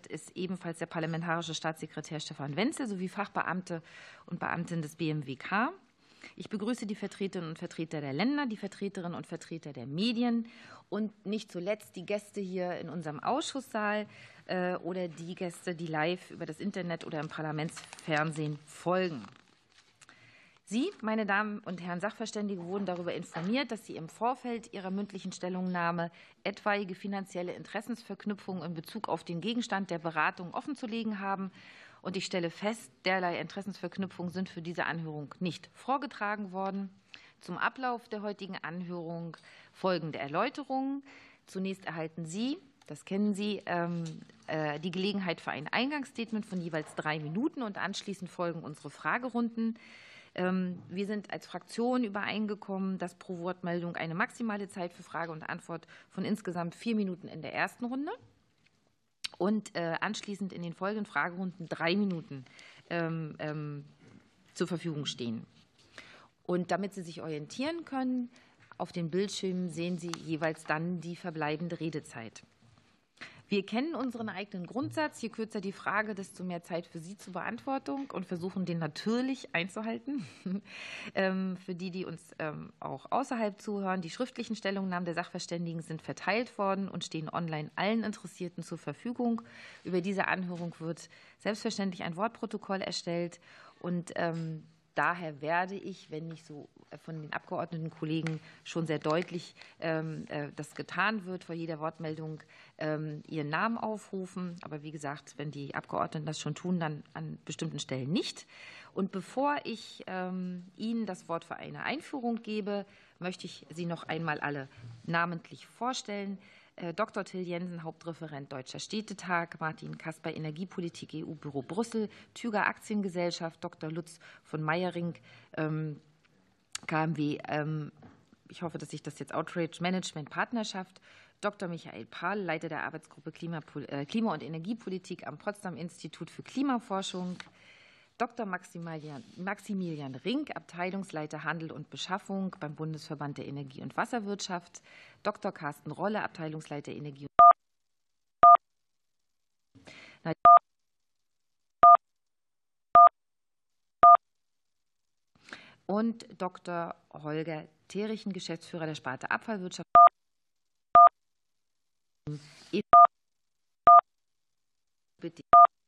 ist ebenfalls der parlamentarische Staatssekretär Stefan Wenzel sowie Fachbeamte und Beamtinnen des BMWK. Ich begrüße die Vertreterinnen und Vertreter der Länder, die Vertreterinnen und Vertreter der Medien und nicht zuletzt die Gäste hier in unserem Ausschusssaal oder die Gäste, die live über das Internet oder im Parlamentsfernsehen folgen. Sie, meine Damen und Herren Sachverständige, wurden darüber informiert, dass Sie im Vorfeld Ihrer mündlichen Stellungnahme etwaige finanzielle Interessensverknüpfungen in Bezug auf den Gegenstand der Beratung offenzulegen haben. Und ich stelle fest, derlei Interessensverknüpfungen sind für diese Anhörung nicht vorgetragen worden. Zum Ablauf der heutigen Anhörung folgende Erläuterungen. Zunächst erhalten Sie, das kennen Sie, die Gelegenheit für ein Eingangsstatement von jeweils 3 Minuten und anschließend folgen unsere Fragerunden. Wir sind als Fraktion übereingekommen, dass pro Wortmeldung eine maximale Zeit für Frage und Antwort von insgesamt 4 Minuten in der ersten Runde und anschließend in den folgenden Fragerunden 3 Minuten zur Verfügung stehen. Und damit Sie sich orientieren können, auf den Bildschirmen sehen Sie jeweils dann die verbleibende Redezeit. Wir kennen unseren eigenen Grundsatz. Je kürzer die Frage, desto mehr Zeit für Sie zur Beantwortung und versuchen, den natürlich einzuhalten. Für die uns auch außerhalb zuhören, die schriftlichen Stellungnahmen der Sachverständigen sind verteilt worden und stehen online allen Interessierten zur Verfügung. Über diese Anhörung wird selbstverständlich ein Wortprotokoll erstellt und daher werde ich, wenn nicht so von den Abgeordneten Kollegen schon sehr deutlich das getan wird, vor jeder Wortmeldung Ihren Namen aufrufen. Aber wie gesagt, wenn die Abgeordneten das schon tun, dann an bestimmten Stellen nicht. Und bevor ich Ihnen das Wort für eine Einführung gebe, möchte ich Sie noch einmal alle namentlich vorstellen. Dr. Till Jensen, Hauptreferent Deutscher Städtetag, Martin Kasper, Energiepolitik, EU-Büro Brüssel, Tüger Aktiengesellschaft, Dr. Lutz von Meyering, KMW, ich hoffe, dass ich das jetzt Outrage Management Partnerschaft, Dr. Michael Pahl, Leiter der Arbeitsgruppe Klima- und Energiepolitik am Potsdam Institut für Klimaforschung, Dr. Maximilian Rink, Abteilungsleiter Handel und Beschaffung beim Bundesverband der Energie- und Wasserwirtschaft, Dr. Carsten Rolle, Abteilungsleiter Energie und Dr. Holger Terichen, Geschäftsführer der Sparte Abfallwirtschaft. Bitte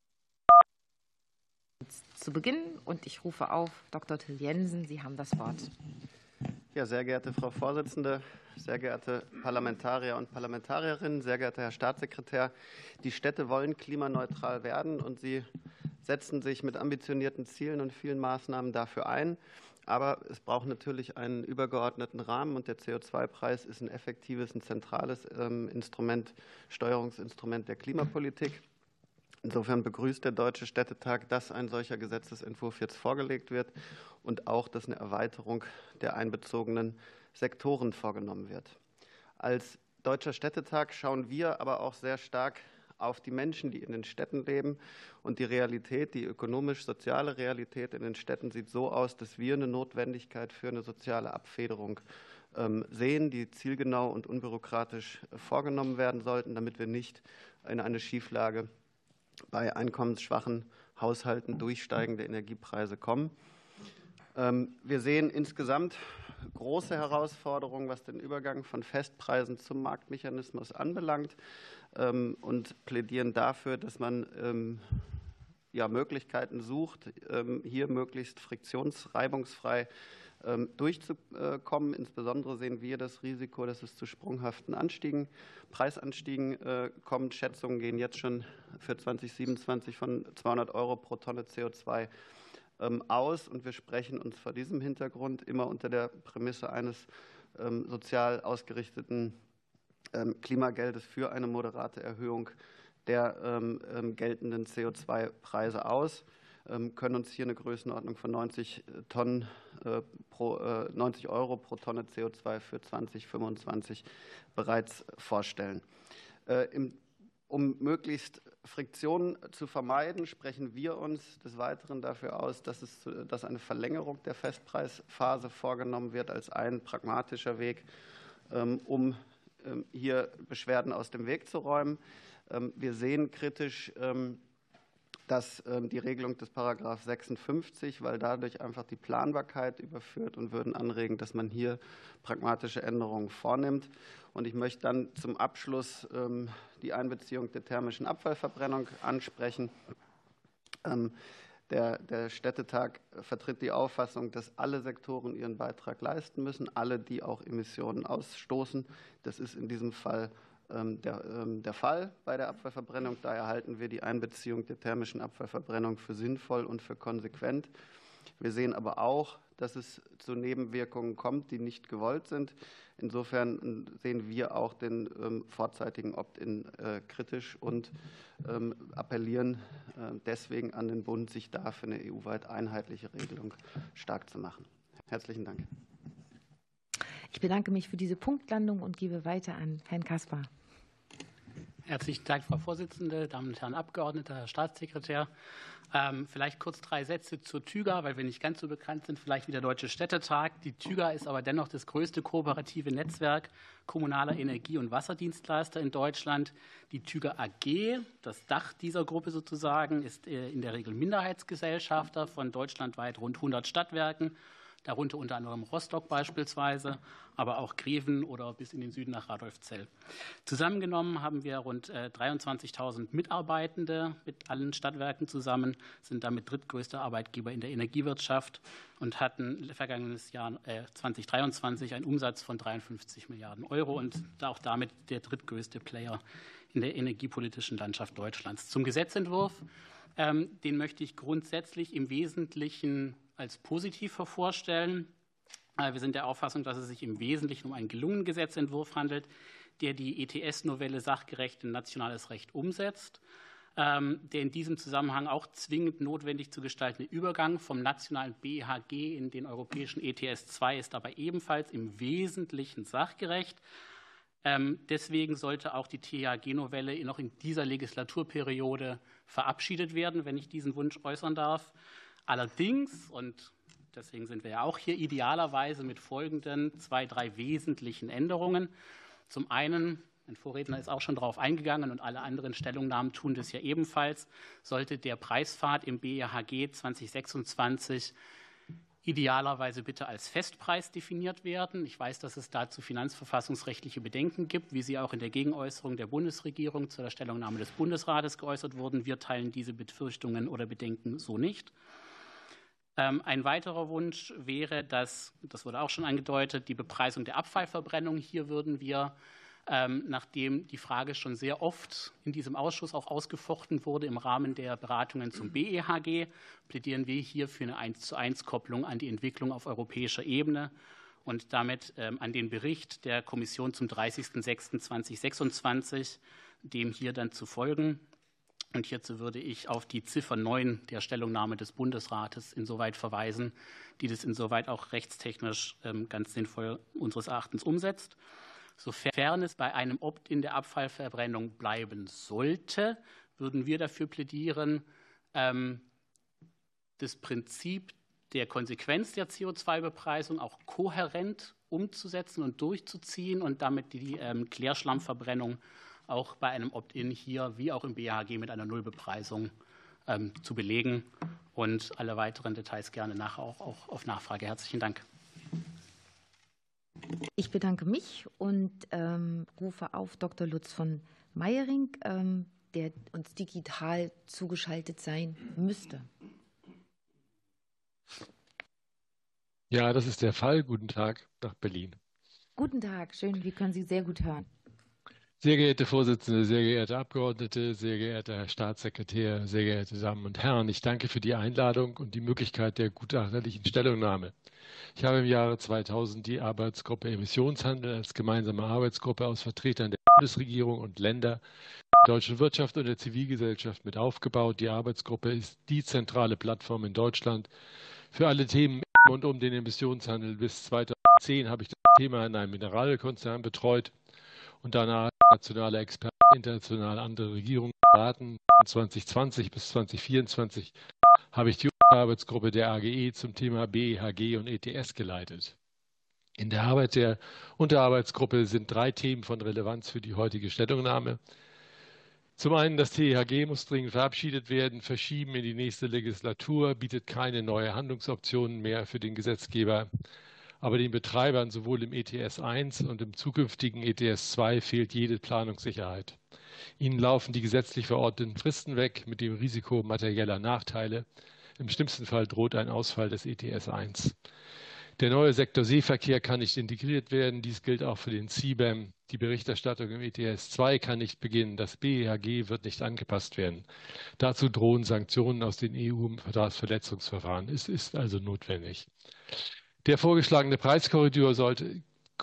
zu beginnen und ich rufe auf Dr. Till Jensen. Sie haben das Wort. Ja, sehr geehrte Frau Vorsitzende, sehr geehrte Parlamentarier und Parlamentarierinnen, sehr geehrter Herr Staatssekretär, die Städte wollen klimaneutral werden und sie setzen sich mit ambitionierten Zielen und vielen Maßnahmen dafür ein. Aber es braucht natürlich einen übergeordneten Rahmen und der CO2-Preis ist ein effektives, ein zentrales Instrument, Steuerungsinstrument der Klimapolitik. Insofern begrüßt der Deutsche Städtetag, dass ein solcher Gesetzesentwurf jetzt vorgelegt wird und auch, dass eine Erweiterung der einbezogenen Sektoren vorgenommen wird. Als Deutscher Städtetag schauen wir aber auch sehr stark auf die Menschen, die in den Städten leben. Und die Realität, die ökonomisch-soziale Realität in den Städten sieht so aus, dass wir eine Notwendigkeit für eine soziale Abfederung sehen, die zielgenau und unbürokratisch vorgenommen werden sollten, damit wir nicht in eine Schieflage bei einkommensschwachen Haushalten durch steigende Energiepreise kommen. Wir sehen insgesamt große Herausforderungen, was den Übergang von Festpreisen zum Marktmechanismus anbelangt und plädieren dafür, dass man Möglichkeiten sucht, hier möglichst friktionsreibungsfrei durchzukommen. Insbesondere sehen wir das Risiko, dass es zu sprunghaften Preisanstiegen kommt. Schätzungen gehen jetzt schon für 2027 von 200 € pro Tonne CO2 aus. Und wir sprechen uns vor diesem Hintergrund immer unter der Prämisse eines sozial ausgerichteten Klimageldes für eine moderate Erhöhung der geltenden CO2-Preise aus, können uns hier eine Größenordnung von 90 € pro Tonne CO2 für 2025 bereits vorstellen. Um möglichst Friktionen zu vermeiden, sprechen wir uns des Weiteren dafür aus, dass eine Verlängerung der Festpreisphase vorgenommen wird als ein pragmatischer Weg, um hier Beschwerden aus dem Weg zu räumen. Wir sehen kritisch, dass die Regelung des Paragraph 56, weil dadurch einfach die Planbarkeit überführt, und würden anregen, dass man hier pragmatische Änderungen vornimmt. Und ich möchte dann zum Abschluss die Einbeziehung der thermischen Abfallverbrennung ansprechen. Der Städtetag vertritt die Auffassung, dass alle Sektoren ihren Beitrag leisten müssen, alle, die auch Emissionen ausstoßen. Das ist in diesem Fall der Fall bei der Abfallverbrennung. Daher halten wir die Einbeziehung der thermischen Abfallverbrennung für sinnvoll und für konsequent. Wir sehen aber auch, dass es zu Nebenwirkungen kommt, die nicht gewollt sind. Insofern sehen wir auch den vorzeitigen Opt-in kritisch und appellieren deswegen an den Bund, sich da für eine EU-weit einheitliche Regelung stark zu machen. Herzlichen Dank. Ich bedanke mich für diese Punktlandung und gebe weiter an Herrn Caspar. Herzlichen Dank, Frau Vorsitzende, Damen und Herren Abgeordnete, Herr Staatssekretär. Vielleicht kurz 3 Sätze zur TÜGA, weil wir nicht ganz so bekannt sind, vielleicht wie der Deutsche Städtetag. Die TÜGA ist aber dennoch das größte kooperative Netzwerk kommunaler Energie- und Wasserdienstleister in Deutschland. Die TÜGA AG, das Dach dieser Gruppe sozusagen, ist in der Regel Minderheitsgesellschafter von deutschlandweit rund 100 Stadtwerken, darunter unter anderem Rostock beispielsweise, aber auch Greven oder bis in den Süden nach Radolfzell. Zusammengenommen haben wir rund 23.000 Mitarbeitende mit allen Stadtwerken zusammen, sind damit drittgrößter Arbeitgeber in der Energiewirtschaft und hatten vergangenes Jahr 2023 einen Umsatz von 53 Milliarden Euro und auch damit der drittgrößte Player in der energiepolitischen Landschaft Deutschlands. Zum Gesetzentwurf, den möchte ich grundsätzlich im Wesentlichen als positiv vorstellen. Wir sind der Auffassung, dass es sich im Wesentlichen um einen gelungenen Gesetzentwurf handelt, der die ETS-Novelle sachgerecht in nationales Recht umsetzt, der in diesem Zusammenhang auch zwingend notwendig zu gestaltende Übergang vom nationalen BEHG in den europäischen ETS 2 ist aber ebenfalls im Wesentlichen sachgerecht. Deswegen sollte auch die THG-Novelle noch in dieser Legislaturperiode verabschiedet werden, wenn ich diesen Wunsch äußern darf. Allerdings, und deswegen sind wir ja auch hier idealerweise mit folgenden 2, 3 wesentlichen Änderungen. Zum einen, mein Vorredner ist auch schon darauf eingegangen und alle anderen Stellungnahmen tun das ja ebenfalls, sollte der Preispfad im BEHG 2026 idealerweise bitte als Festpreis definiert werden. Ich weiß, dass es dazu finanzverfassungsrechtliche Bedenken gibt, wie sie auch in der Gegenäußerung der Bundesregierung zu der Stellungnahme des Bundesrates geäußert wurden. Wir teilen diese Befürchtungen oder Bedenken so nicht. Ein weiterer Wunsch wäre, das wurde auch schon angedeutet, die Bepreisung der Abfallverbrennung. Hier würden wir, nachdem die Frage schon sehr oft in diesem Ausschuss auch ausgefochten wurde im Rahmen der Beratungen zum BEHG, plädieren wir hier für eine 1:1-Kopplung an die Entwicklung auf europäischer Ebene und damit an den Bericht der Kommission zum 30.06.2026, dem hier dann zu folgen. Und hierzu würde ich auf die Ziffer 9 der Stellungnahme des Bundesrates insoweit verweisen, die das insoweit auch rechtstechnisch ganz sinnvoll unseres Erachtens umsetzt. Sofern es bei einem Opt-in der Abfallverbrennung bleiben sollte, würden wir dafür plädieren, das Prinzip der Konsequenz der CO2-Bepreisung auch kohärent umzusetzen und durchzuziehen und damit die Klärschlammverbrennung auch bei einem Opt-in hier wie auch im BEHG mit einer Nullbepreisung zu belegen und alle weiteren Details gerne nachher auch auf Nachfrage. Herzlichen Dank. Ich bedanke mich und rufe auf Dr. Lutz von Meyering, der uns digital zugeschaltet sein müsste. Ja, das ist der Fall. Guten Tag nach Berlin. Guten Tag, schön, wir können Sie sehr gut hören. Sehr geehrte Vorsitzende, sehr geehrte Abgeordnete, sehr geehrter Herr Staatssekretär, sehr geehrte Damen und Herren, ich danke für die Einladung und die Möglichkeit der gutachterlichen Stellungnahme. Ich habe im Jahre 2000 die Arbeitsgruppe Emissionshandel als gemeinsame Arbeitsgruppe aus Vertretern der Bundesregierung und Länder, der deutschen Wirtschaft und der Zivilgesellschaft mit aufgebaut. Die Arbeitsgruppe ist die zentrale Plattform in Deutschland für alle Themen und um den Emissionshandel. Bis 2010 habe ich das Thema in einem Mineralölkonzern betreut und danach nationale Experten, international andere Regierungen beraten. Von 2020 bis 2024 habe ich die Arbeitsgruppe der AGE zum Thema BEHG und ETS geleitet. In der Arbeit der Unterarbeitsgruppe sind 3 Themen von Relevanz für die heutige Stellungnahme. Zum einen, das TEHG muss dringend verabschiedet werden. Verschieben in die nächste Legislatur bietet keine neue Handlungsoptionen mehr für den Gesetzgeber. Aber den Betreibern sowohl im ETS 1 und im zukünftigen ETS 2 fehlt jede Planungssicherheit. Ihnen laufen die gesetzlich verordneten Fristen weg mit dem Risiko materieller Nachteile. Im schlimmsten Fall droht ein Ausfall des ETS 1. Der neue Sektor Seeverkehr kann nicht integriert werden. Dies gilt auch für den CBAM. Die Berichterstattung im ETS 2 kann nicht beginnen. Das BEHG wird nicht angepasst werden. Dazu drohen Sanktionen aus den EU-Vertragsverletzungsverfahren. Es ist also notwendig. Der vorgeschlagene Preiskorridor sollte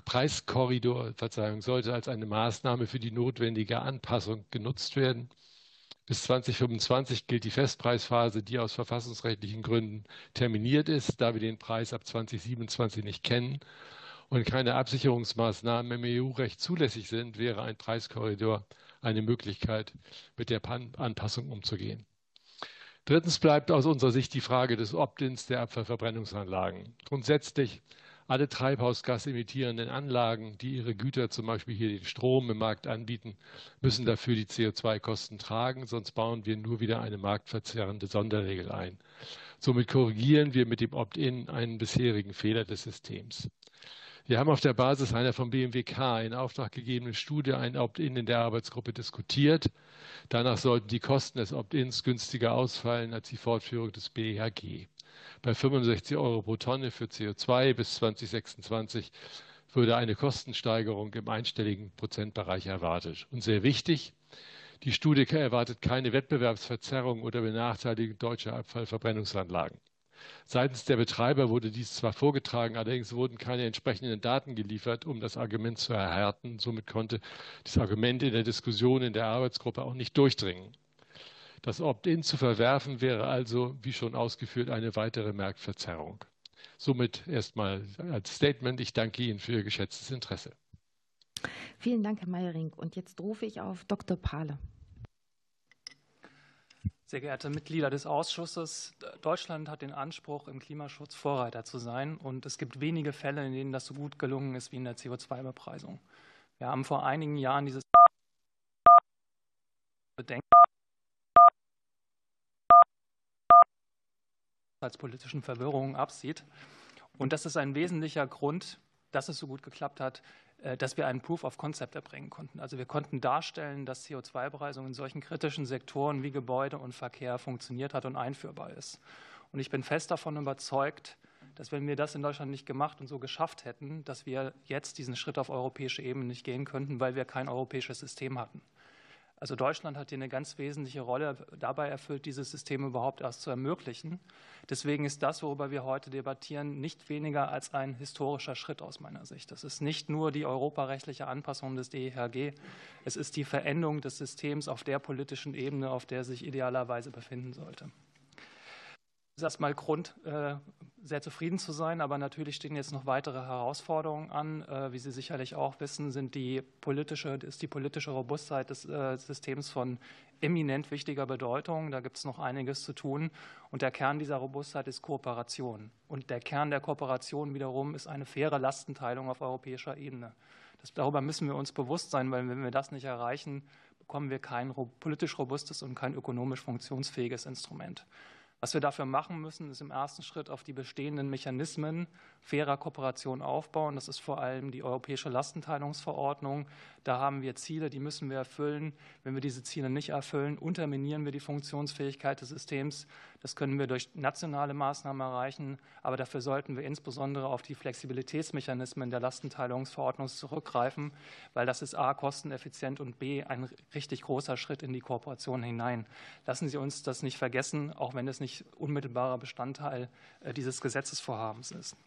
als eine Maßnahme für die notwendige Anpassung genutzt werden. Bis 2025 gilt die Festpreisphase, die aus verfassungsrechtlichen Gründen terminiert ist, da wir den Preis ab 2027 nicht kennen und keine Absicherungsmaßnahmen im EU-Recht zulässig sind, wäre ein Preiskorridor eine Möglichkeit, mit der Anpassung umzugehen. Drittens bleibt aus unserer Sicht die Frage des Opt-ins der Abfallverbrennungsanlagen. Grundsätzlich alle treibhausgasemittierenden Anlagen, die ihre Güter, zum Beispiel hier den Strom, im Markt anbieten, müssen dafür die CO2-Kosten tragen, sonst bauen wir nur wieder eine marktverzerrende Sonderregel ein. Somit korrigieren wir mit dem Opt-in einen bisherigen Fehler des Systems. Wir haben auf der Basis einer vom BMWK in Auftrag gegebenen Studie ein Opt-in in der Arbeitsgruppe diskutiert. Danach sollten die Kosten des Opt-ins günstiger ausfallen als die Fortführung des BEHG. Bei 65 € pro Tonne für CO2 bis 2026 würde eine Kostensteigerung im einstelligen Prozentbereich erwartet. Und sehr wichtig, die Studie erwartet keine Wettbewerbsverzerrung oder Benachteiligung deutscher Abfallverbrennungsanlagen. Seitens der Betreiber wurde dies zwar vorgetragen, allerdings wurden keine entsprechenden Daten geliefert, um das Argument zu erhärten. Somit konnte das Argument in der Diskussion in der Arbeitsgruppe auch nicht durchdringen. Das Opt-in zu verwerfen wäre also, wie schon ausgeführt, eine weitere Marktverzerrung. Somit erstmal als Statement. Ich danke Ihnen für Ihr geschätztes Interesse. Vielen Dank, Herr Meyering. Und jetzt rufe ich auf Dr. Pahle. Sehr geehrte Mitglieder des Ausschusses, Deutschland hat den Anspruch, im Klimaschutz Vorreiter zu sein. Und es gibt wenige Fälle, in denen das so gut gelungen ist wie in der CO2-Bepreisung. Wir haben vor einigen Jahren dieses Bedenken als politischen Verwirrungen absieht. Und das ist ein wesentlicher Grund, dass es so gut geklappt hat, dass wir einen Proof of Concept erbringen konnten. Also wir konnten darstellen, dass CO2-Bepreisung in solchen kritischen Sektoren wie Gebäude und Verkehr funktioniert hat und einführbar ist. Und ich bin fest davon überzeugt, dass wenn wir das in Deutschland nicht gemacht und so geschafft hätten, dass wir jetzt diesen Schritt auf europäische Ebene nicht gehen könnten, weil wir kein europäisches System hatten. Also Deutschland hat hier eine ganz wesentliche Rolle dabei erfüllt, dieses System überhaupt erst zu ermöglichen. Deswegen ist das, worüber wir heute debattieren, nicht weniger als ein historischer Schritt aus meiner Sicht. Das ist nicht nur die europarechtliche Anpassung des DEHG, es ist die Veränderung des Systems auf der politischen Ebene, auf der es sich idealerweise befinden sollte. Das ist erstmal Grund, sehr zufrieden zu sein, aber natürlich stehen jetzt noch weitere Herausforderungen an. Wie Sie sicherlich auch wissen, ist die politische Robustheit des Systems von eminent wichtiger Bedeutung. Da gibt es noch einiges zu tun. Und der Kern dieser Robustheit ist Kooperation. Und der Kern der Kooperation wiederum ist eine faire Lastenteilung auf europäischer Ebene. Darüber müssen wir uns bewusst sein, weil wenn wir das nicht erreichen, bekommen wir kein politisch robustes und kein ökonomisch funktionsfähiges Instrument. Was wir dafür machen müssen, ist im ersten Schritt auf die bestehenden Mechanismen fairer Kooperation aufbauen. Das ist vor allem die Europäische Lastenteilungsverordnung. Da haben wir Ziele, die müssen wir erfüllen. Wenn wir diese Ziele nicht erfüllen, unterminieren wir die Funktionsfähigkeit des Systems. Das können wir durch nationale Maßnahmen erreichen, aber dafür sollten wir insbesondere auf die Flexibilitätsmechanismen der Lastenteilungsverordnung zurückgreifen, weil das ist a. kosteneffizient und b. ein richtig großer Schritt in die Kooperation hinein. Lassen Sie uns das nicht vergessen, auch wenn es nicht unmittelbarer Bestandteil dieses Gesetzesvorhabens ist.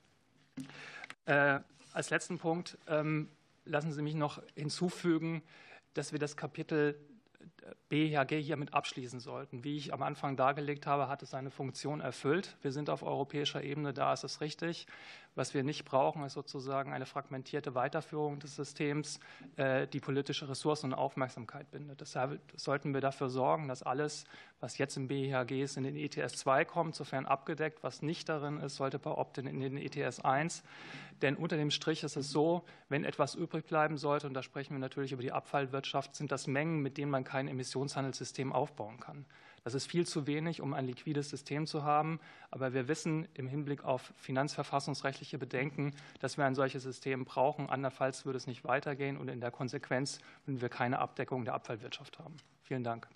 Als letzten Punkt lassen Sie mich noch hinzufügen, dass wir das Kapitel BEHG hiermit abschließen sollten. Wie ich am Anfang dargelegt habe, hat es seine Funktion erfüllt. Wir sind auf europäischer Ebene, da ist es richtig. Was wir nicht brauchen, ist sozusagen eine fragmentierte Weiterführung des Systems, die politische Ressourcen und Aufmerksamkeit bindet. Deshalb sollten wir dafür sorgen, dass alles, was jetzt im BEHG ist, in den ETS 2 kommt, sofern abgedeckt. Was nicht darin ist, sollte per Opt-in in den ETS 1. Denn unter dem Strich ist es so, wenn etwas übrig bleiben sollte, und da sprechen wir natürlich über die Abfallwirtschaft, sind das Mengen, mit denen man kein Emissionshandelssystem aufbauen kann. Das ist viel zu wenig, um ein liquides System zu haben. Aber wir wissen im Hinblick auf finanzverfassungsrechtliche Bedenken, dass wir ein solches System brauchen. Andernfalls würde es nicht weitergehen und in der Konsequenz würden wir keine Abdeckung der Abfallwirtschaft haben. Vielen Dank.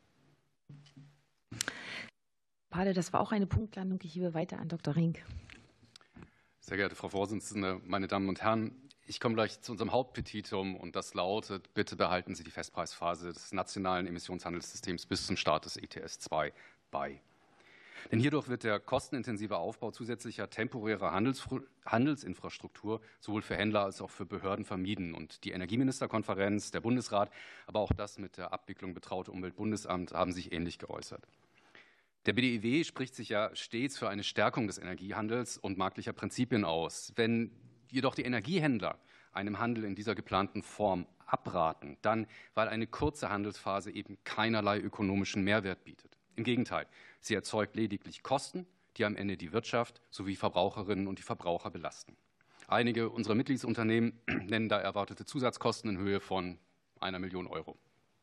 Pade, das war auch eine Punktlandung. Ich gebe weiter an Dr. Rink. Sehr geehrte Frau Vorsitzende, meine Damen und Herren, ich komme gleich zu unserem Hauptpetitum und das lautet, bitte behalten Sie die Festpreisphase des nationalen Emissionshandelssystems bis zum Start des ETS 2 bei. Denn hierdurch wird der kostenintensive Aufbau zusätzlicher temporärer Handelsinfrastruktur sowohl für Händler als auch für Behörden vermieden. Und die Energieministerkonferenz, der Bundesrat, aber auch das mit der Abwicklung betraute Umweltbundesamt haben sich ähnlich geäußert. Der BDIW spricht sich ja stets für eine Stärkung des Energiehandels und marktlicher Prinzipien aus. Wenn jedoch die Energiehändler einem Handel in dieser geplanten Form abraten, dann weil eine kurze Handelsphase eben keinerlei ökonomischen Mehrwert bietet. Im Gegenteil, sie erzeugt lediglich Kosten, die am Ende die Wirtschaft sowie Verbraucherinnen und die Verbraucher belasten. Einige unserer Mitgliedsunternehmen nennen da erwartete Zusatzkosten in Höhe von 1 Million Euro.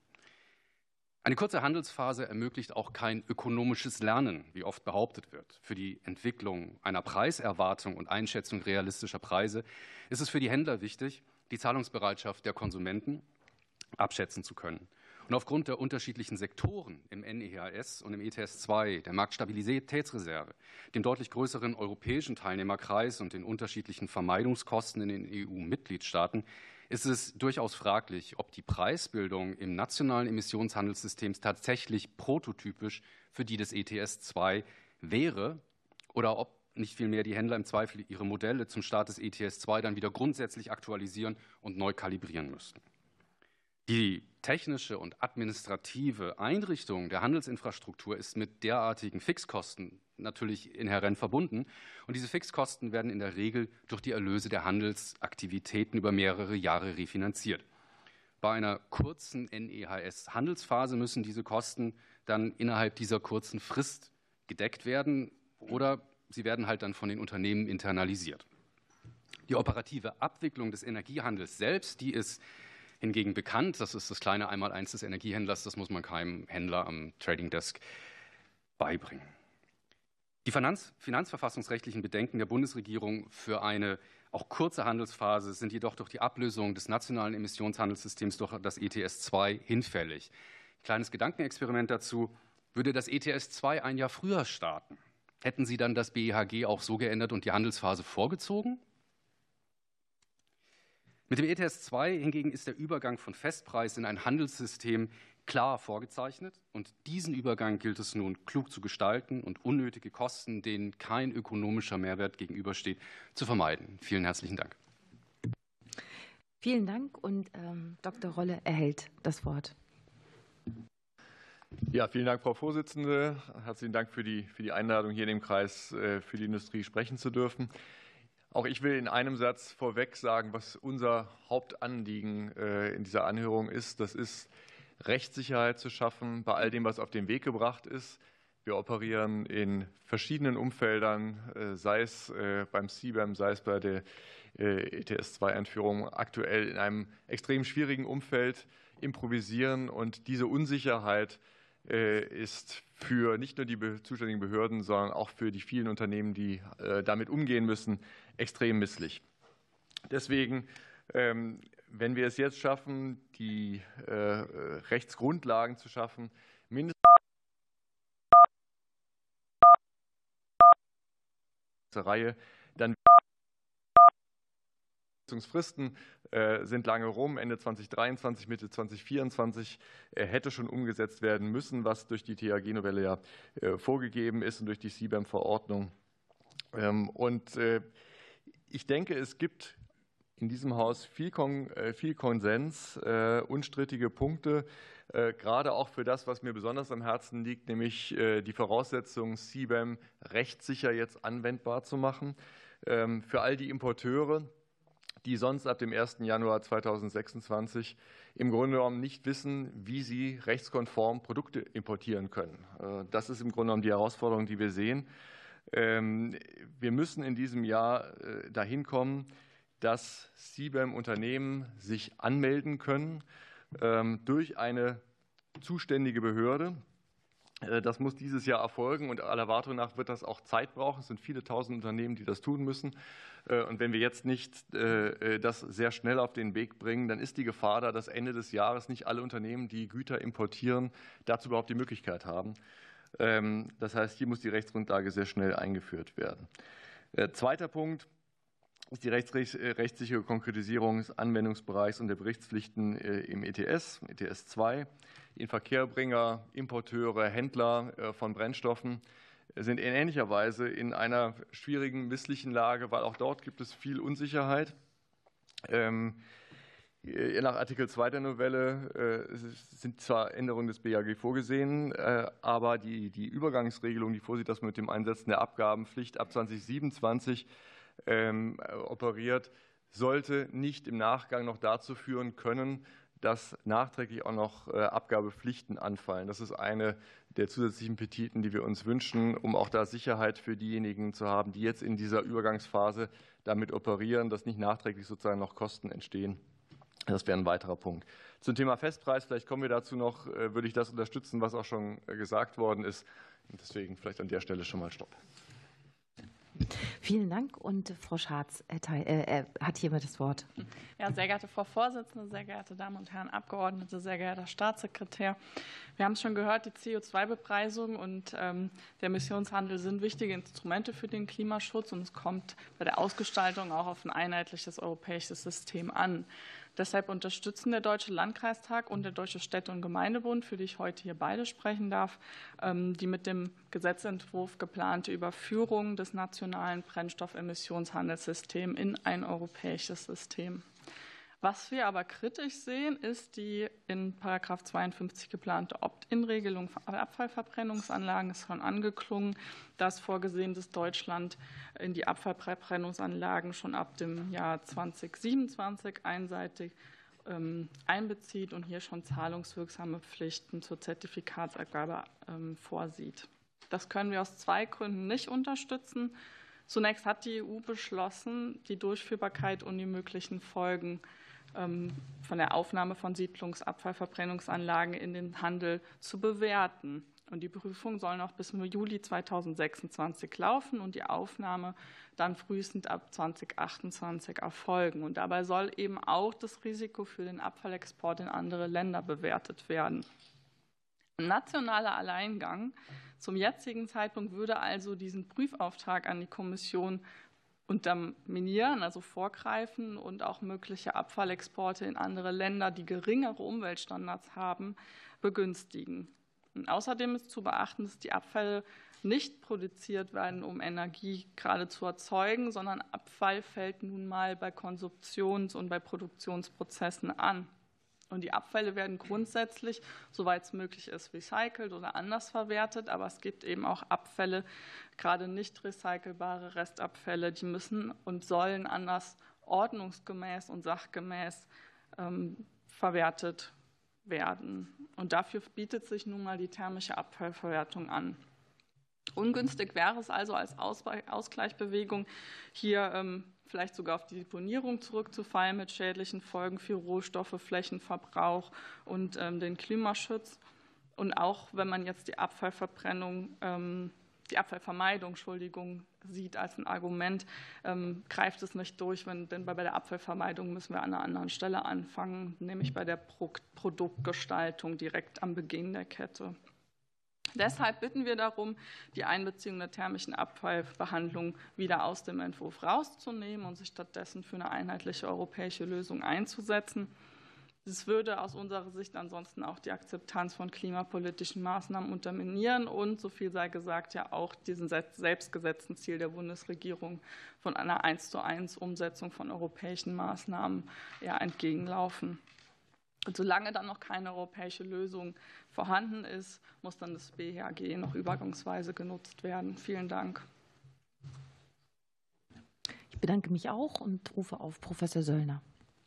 Eine kurze Handelsphase ermöglicht auch kein ökonomisches Lernen, wie oft behauptet wird. Für die Entwicklung einer Preiserwartung und Einschätzung realistischer Preise ist es für die Händler wichtig, die Zahlungsbereitschaft der Konsumenten abschätzen zu können. Und aufgrund der unterschiedlichen Sektoren im NEHS und im ETS 2, der Marktstabilitätsreserve, dem deutlich größeren europäischen Teilnehmerkreis und den unterschiedlichen Vermeidungskosten in den EU-Mitgliedstaaten ist es durchaus fraglich, ob die Preisbildung im nationalen Emissionshandelssystem tatsächlich prototypisch für die des ETS 2 wäre oder ob nicht vielmehr die Händler im Zweifel ihre Modelle zum Start des ETS 2 dann wieder grundsätzlich aktualisieren und neu kalibrieren müssten. Die technische und administrative Einrichtung der Handelsinfrastruktur ist mit derartigen Fixkosten natürlich inhärent verbunden. Und diese Fixkosten werden in der Regel durch die Erlöse der Handelsaktivitäten über mehrere Jahre refinanziert. Bei einer kurzen NEHS-Handelsphase müssen diese Kosten dann innerhalb dieser kurzen Frist gedeckt werden oder sie werden halt dann von den Unternehmen internalisiert. Die operative Abwicklung des Energiehandels selbst, die ist hingegen bekannt. Das ist das kleine Einmaleins des Energiehändlers. Das muss man keinem Händler am Trading Desk beibringen. Die finanzverfassungsrechtlichen Bedenken der Bundesregierung für eine auch kurze Handelsphase sind jedoch durch die Ablösung des nationalen Emissionshandelssystems durch das ETS 2 hinfällig. Kleines Gedankenexperiment dazu: Würde das ETS 2 ein Jahr früher starten, hätten Sie dann das BEHG auch so geändert und die Handelsphase vorgezogen? Mit dem ETS 2 hingegen ist der Übergang von Festpreis in ein Handelssystem klar vorgezeichnet. Und diesen Übergang gilt es nun klug zu gestalten und unnötige Kosten, denen kein ökonomischer Mehrwert gegenübersteht, zu vermeiden. Vielen herzlichen Dank. Vielen Dank und Dr. Rolle erhält das Wort. Ja, vielen Dank, Frau Vorsitzende. Herzlichen Dank für die Einladung, hier in dem Kreis für die Industrie sprechen zu dürfen. Auch ich will in einem Satz vorweg sagen, was unser Hauptanliegen in dieser Anhörung ist. Das ist, Rechtssicherheit zu schaffen bei all dem, was auf den Weg gebracht ist. Wir operieren in verschiedenen Umfeldern, sei es beim CBAM, sei es bei der ETS-2-Einführung, aktuell in einem extrem schwierigen Umfeld improvisieren. Und diese Unsicherheit ist für nicht nur die zuständigen Behörden, sondern auch für die vielen Unternehmen, die damit umgehen müssen, extrem misslich. Deswegen, wenn wir es jetzt schaffen, die Rechtsgrundlagen zu schaffen, mindestens Reihe, dann Fristen sind lange rum, Ende 2023, Mitte 2024 hätte schon umgesetzt werden müssen, was durch die THG-Novelle ja vorgegeben ist und durch die CBAM-Verordnung. Und ich denke, es gibt in diesem Haus viel Konsens, unstrittige Punkte, gerade auch für das, was mir besonders am Herzen liegt, nämlich die Voraussetzung, CBAM rechtssicher jetzt anwendbar zu machen. Für all die Importeure, die sonst ab dem 1. Januar 2026 im Grunde genommen nicht wissen, wie sie rechtskonform Produkte importieren können. Das ist im Grunde genommen die Herausforderung, die wir sehen. Wir müssen in diesem Jahr dahin kommen, dass CBAM-Unternehmen sich anmelden können durch eine zuständige Behörde. Das muss dieses Jahr erfolgen und aller Erwartung nach wird das auch Zeit brauchen. Es sind viele tausend Unternehmen, die das tun müssen. Und wenn wir jetzt nicht das sehr schnell auf den Weg bringen, dann ist die Gefahr da, dass Ende des Jahres nicht alle Unternehmen, die Güter importieren, dazu überhaupt die Möglichkeit haben. Das heißt, hier muss die Rechtsgrundlage sehr schnell eingeführt werden. Zweiter Punkt ist die rechtssichere Konkretisierung des Anwendungsbereichs und der Berichtspflichten im ETS, ETS 2. Die Inverkehrbringer, Importeure, Händler von Brennstoffen sind in ähnlicher Weise in einer schwierigen, misslichen Lage, weil auch dort gibt es viel Unsicherheit. Nach Artikel 2 der Novelle sind zwar Änderungen des BAG vorgesehen, aber die Übergangsregelung, die vorsieht, dass man mit dem Einsetzen der Abgabenpflicht ab 2027 operiert, sollte nicht im Nachgang noch dazu führen können, dass nachträglich auch noch Abgabepflichten anfallen. Das ist eine der zusätzlichen Petiten, die wir uns wünschen, um auch da Sicherheit für diejenigen zu haben, die jetzt in dieser Übergangsphase damit operieren, dass nicht nachträglich sozusagen noch Kosten entstehen. Das wäre ein weiterer Punkt. Zum Thema Festpreis, vielleicht kommen wir dazu noch, würde ich das unterstützen, was auch schon gesagt worden ist. Und deswegen vielleicht an der Stelle schon mal Stopp. Vielen Dank. Und Frau Schartz hat hiermit das Wort. Ja, sehr geehrte Frau Vorsitzende, sehr geehrte Damen und Herren Abgeordnete, sehr geehrter Staatssekretär. Wir haben es schon gehört, die CO2-Bepreisung und der Emissionshandel sind wichtige Instrumente für den Klimaschutz. Und es kommt bei der Ausgestaltung auch auf ein einheitliches europäisches System an. Deshalb unterstützen der Deutsche Landkreistag und der Deutsche Städte- und Gemeindebund, für die ich heute hier beide sprechen darf, die mit dem Gesetzentwurf geplante Überführung des nationalen Brennstoffemissionshandelssystems in ein europäisches System. Was wir aber kritisch sehen, ist die in § 52 geplante Opt-in-Regelung für Abfallverbrennungsanlagen. Es ist schon angeklungen, dass vorgesehen ist, Deutschland in die Abfallverbrennungsanlagen schon ab dem Jahr 2027 einseitig einbezieht und hier schon zahlungswirksame Pflichten zur Zertifikatsabgabe vorsieht. Das können wir aus zwei Gründen nicht unterstützen. Zunächst hat die EU beschlossen, die Durchführbarkeit und die möglichen Folgen von der Aufnahme von Siedlungsabfallverbrennungsanlagen in den Handel zu bewerten. Und die Prüfung soll noch bis Juli 2026 laufen und die Aufnahme dann frühestens ab 2028 erfolgen. Und dabei soll eben auch das Risiko für den Abfallexport in andere Länder bewertet werden. Ein nationaler Alleingang zum jetzigen Zeitpunkt würde also diesen Prüfauftrag an die Kommission unterminieren, also vorgreifen und auch mögliche Abfallexporte in andere Länder, die geringere Umweltstandards haben, begünstigen. Und außerdem ist zu beachten, dass die Abfälle nicht produziert werden, um Energie gerade zu erzeugen, sondern Abfall fällt nun mal bei Konsumptions- und bei Produktionsprozessen an. Und die Abfälle werden grundsätzlich, soweit es möglich ist, recycelt oder anders verwertet. Aber es gibt eben auch Abfälle, gerade nicht recycelbare Restabfälle, die müssen und sollen anders ordnungsgemäß und sachgemäß verwertet werden. Und dafür bietet sich nun mal die thermische Abfallverwertung an. Ungünstig wäre es also als Ausgleichsbewegung hier vielleicht sogar auf die Deponierung zurückzufallen mit schädlichen Folgen für Rohstoffe, Flächenverbrauch und den Klimaschutz. Und auch wenn man jetzt die Abfallvermeidung, sieht als ein Argument, greift es nicht durch, denn bei der Abfallvermeidung müssen wir an einer anderen Stelle anfangen, nämlich bei der Produktgestaltung direkt am Beginn der Kette. Deshalb bitten wir darum, die Einbeziehung der thermischen Abfallbehandlung wieder aus dem Entwurf rauszunehmen und sich stattdessen für eine einheitliche europäische Lösung einzusetzen. Das würde aus unserer Sicht ansonsten auch die Akzeptanz von klimapolitischen Maßnahmen unterminieren und, so viel sei gesagt, ja auch diesen selbstgesetzten Ziel der Bundesregierung von einer 1:1 Umsetzung von europäischen Maßnahmen entgegenlaufen. Und solange dann noch keine europäische Lösung vorhanden ist, muss dann das BHG noch übergangsweise genutzt werden. Vielen Dank. Ich bedanke mich auch und rufe auf Professor Söllner.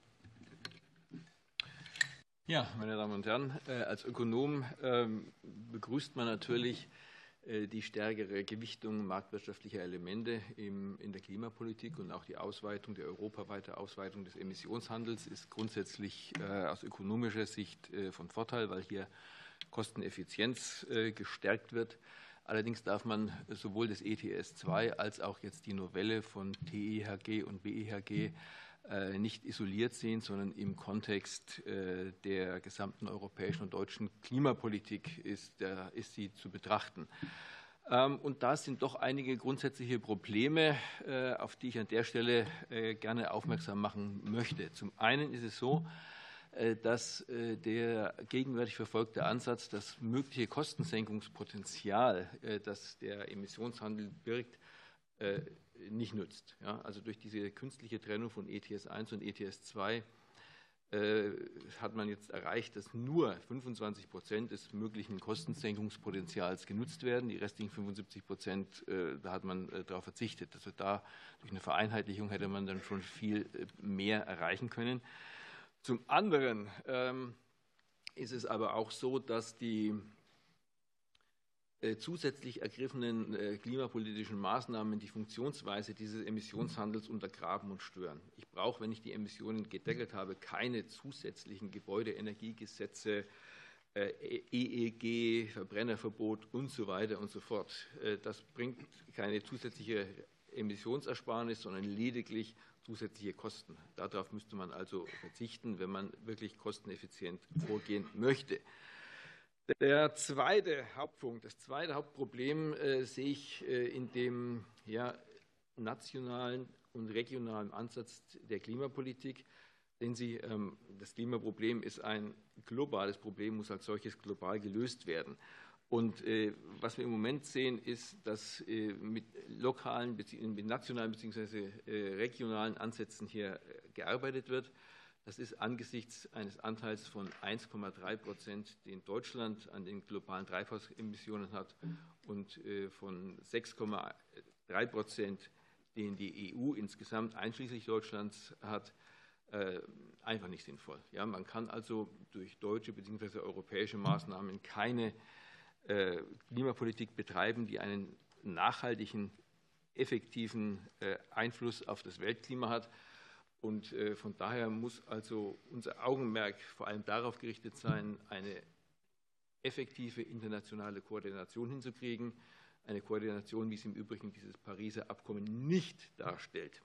Ja, meine Damen und Herren, als Ökonom begrüßt man natürlich die stärkere Gewichtung marktwirtschaftlicher Elemente in der Klimapolitik und auch die Ausweitung, die europaweite Ausweitung des Emissionshandels ist grundsätzlich aus ökonomischer Sicht von Vorteil, weil hier Kosteneffizienz gestärkt wird. Allerdings darf man sowohl das ETS-2 als auch jetzt die Novelle von TEHG und BEHG nicht isoliert sehen, sondern im Kontext der gesamten europäischen und deutschen Klimapolitik ist sie zu betrachten. Und da sind doch einige grundsätzliche Probleme, auf die ich an der Stelle gerne aufmerksam machen möchte. Zum einen ist es so, dass der gegenwärtig verfolgte Ansatz, das mögliche Kostensenkungspotenzial, das der Emissionshandel birgt, nicht nützt. Ja, also durch diese künstliche Trennung von ETS 1 und ETS 2 hat man jetzt erreicht, dass nur 25% des möglichen Kostensenkungspotenzials genutzt werden. Die restlichen 75%, da hat man darauf verzichtet. Also da durch eine Vereinheitlichung hätte man dann schon viel mehr erreichen können. Zum anderen ist es aber auch so, dass die zusätzlich ergriffenen klimapolitischen Maßnahmen die Funktionsweise dieses Emissionshandels untergraben und stören. Ich brauche, wenn ich die Emissionen gedeckelt habe, keine zusätzlichen Gebäudeenergiegesetze, EEG, Verbrennerverbot und so weiter und so fort. Das bringt keine zusätzliche Emissionsersparnis, sondern lediglich zusätzliche Kosten. Darauf müsste man also verzichten, wenn man wirklich kosteneffizient vorgehen möchte. Der zweite Hauptpunkt, das zweite Hauptproblem sehe ich in dem nationalen und regionalen Ansatz der Klimapolitik. Denn das Klimaproblem ist ein globales Problem, muss als solches global gelöst werden. Und was wir im Moment sehen, ist, dass mit lokalen, mit nationalen bzw. regionalen Ansätzen hier gearbeitet wird. Das ist angesichts eines Anteils von 1,3%, den Deutschland an den globalen Treibhausemissionen hat, und von 6,3%, den die EU insgesamt einschließlich Deutschlands hat, einfach nicht sinnvoll. Ja, man kann also durch deutsche bzw. europäische Maßnahmen keine Klimapolitik betreiben, die einen nachhaltigen, effektiven Einfluss auf das Weltklima hat. Und von daher muss also unser Augenmerk vor allem darauf gerichtet sein, eine effektive internationale Koordination hinzukriegen, eine Koordination, wie es im Übrigen dieses Pariser Abkommen nicht darstellt.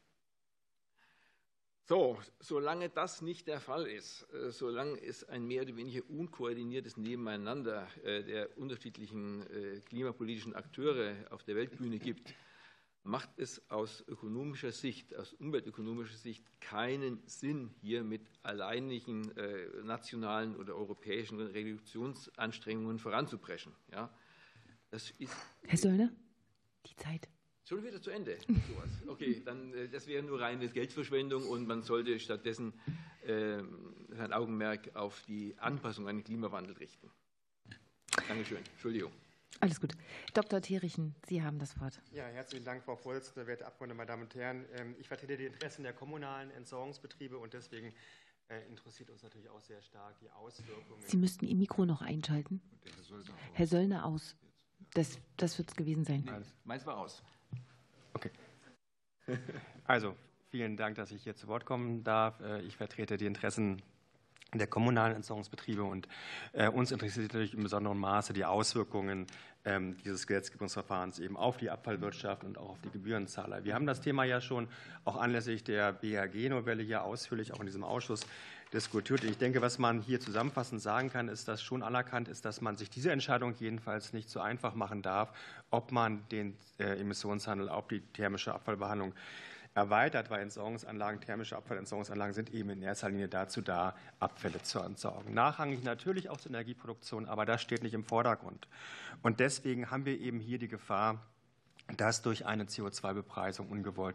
So, solange das nicht der Fall ist, solange es ein mehr oder weniger unkoordiniertes Nebeneinander der unterschiedlichen klimapolitischen Akteure auf der Weltbühne gibt, macht es aus ökonomischer Sicht, aus umweltökonomischer Sicht keinen Sinn, hier mit alleinigen nationalen oder europäischen Reduktionsanstrengungen voranzupreschen. Ja, das ist Herr Söllner, die Zeit. Schon wieder zu Ende. Okay, dann das wäre nur reine Geldverschwendung und man sollte stattdessen sein Augenmerk auf die Anpassung an den Klimawandel richten. Dankeschön. Entschuldigung. Alles gut. Dr. Therichen, Sie haben das Wort. Ja, herzlichen Dank, Frau Vorsitzende, werte Abgeordnete, meine Damen und Herren. Ich vertrete die Interessen der kommunalen Entsorgungsbetriebe und deswegen interessiert uns natürlich auch sehr stark die Auswirkungen. Sie müssten Ihr Mikro noch einschalten. Herr Söllner aus. Das wird es gewesen sein. Meins war aus. Okay. Also, vielen Dank, dass ich hier zu Wort kommen darf. Ich vertrete die Interessen der kommunalen Entsorgungsbetriebe und uns interessiert natürlich in besonderem Maße die Auswirkungen dieses Gesetzgebungsverfahrens eben auf die Abfallwirtschaft und auch auf die Gebührenzahler. Wir haben das Thema ja schon auch anlässlich der BHG-Novelle hier ausführlich auch in diesem Ausschuss diskutiert. Ich denke, was man hier zusammenfassend sagen kann, ist, dass schon anerkannt ist, dass man sich diese Entscheidung jedenfalls nicht so einfach machen darf, ob man den Emissionshandel auf die thermische Abfallbehandlung erweitert, weil Entsorgungsanlagen, thermische Abfallentsorgungsanlagen sind eben in erster Linie dazu da, Abfälle zu entsorgen. Nachrangig natürlich auch zur Energieproduktion, aber das steht nicht im Vordergrund. Und deswegen haben wir eben hier die Gefahr, dass durch eine CO2-Bepreisung ungewollte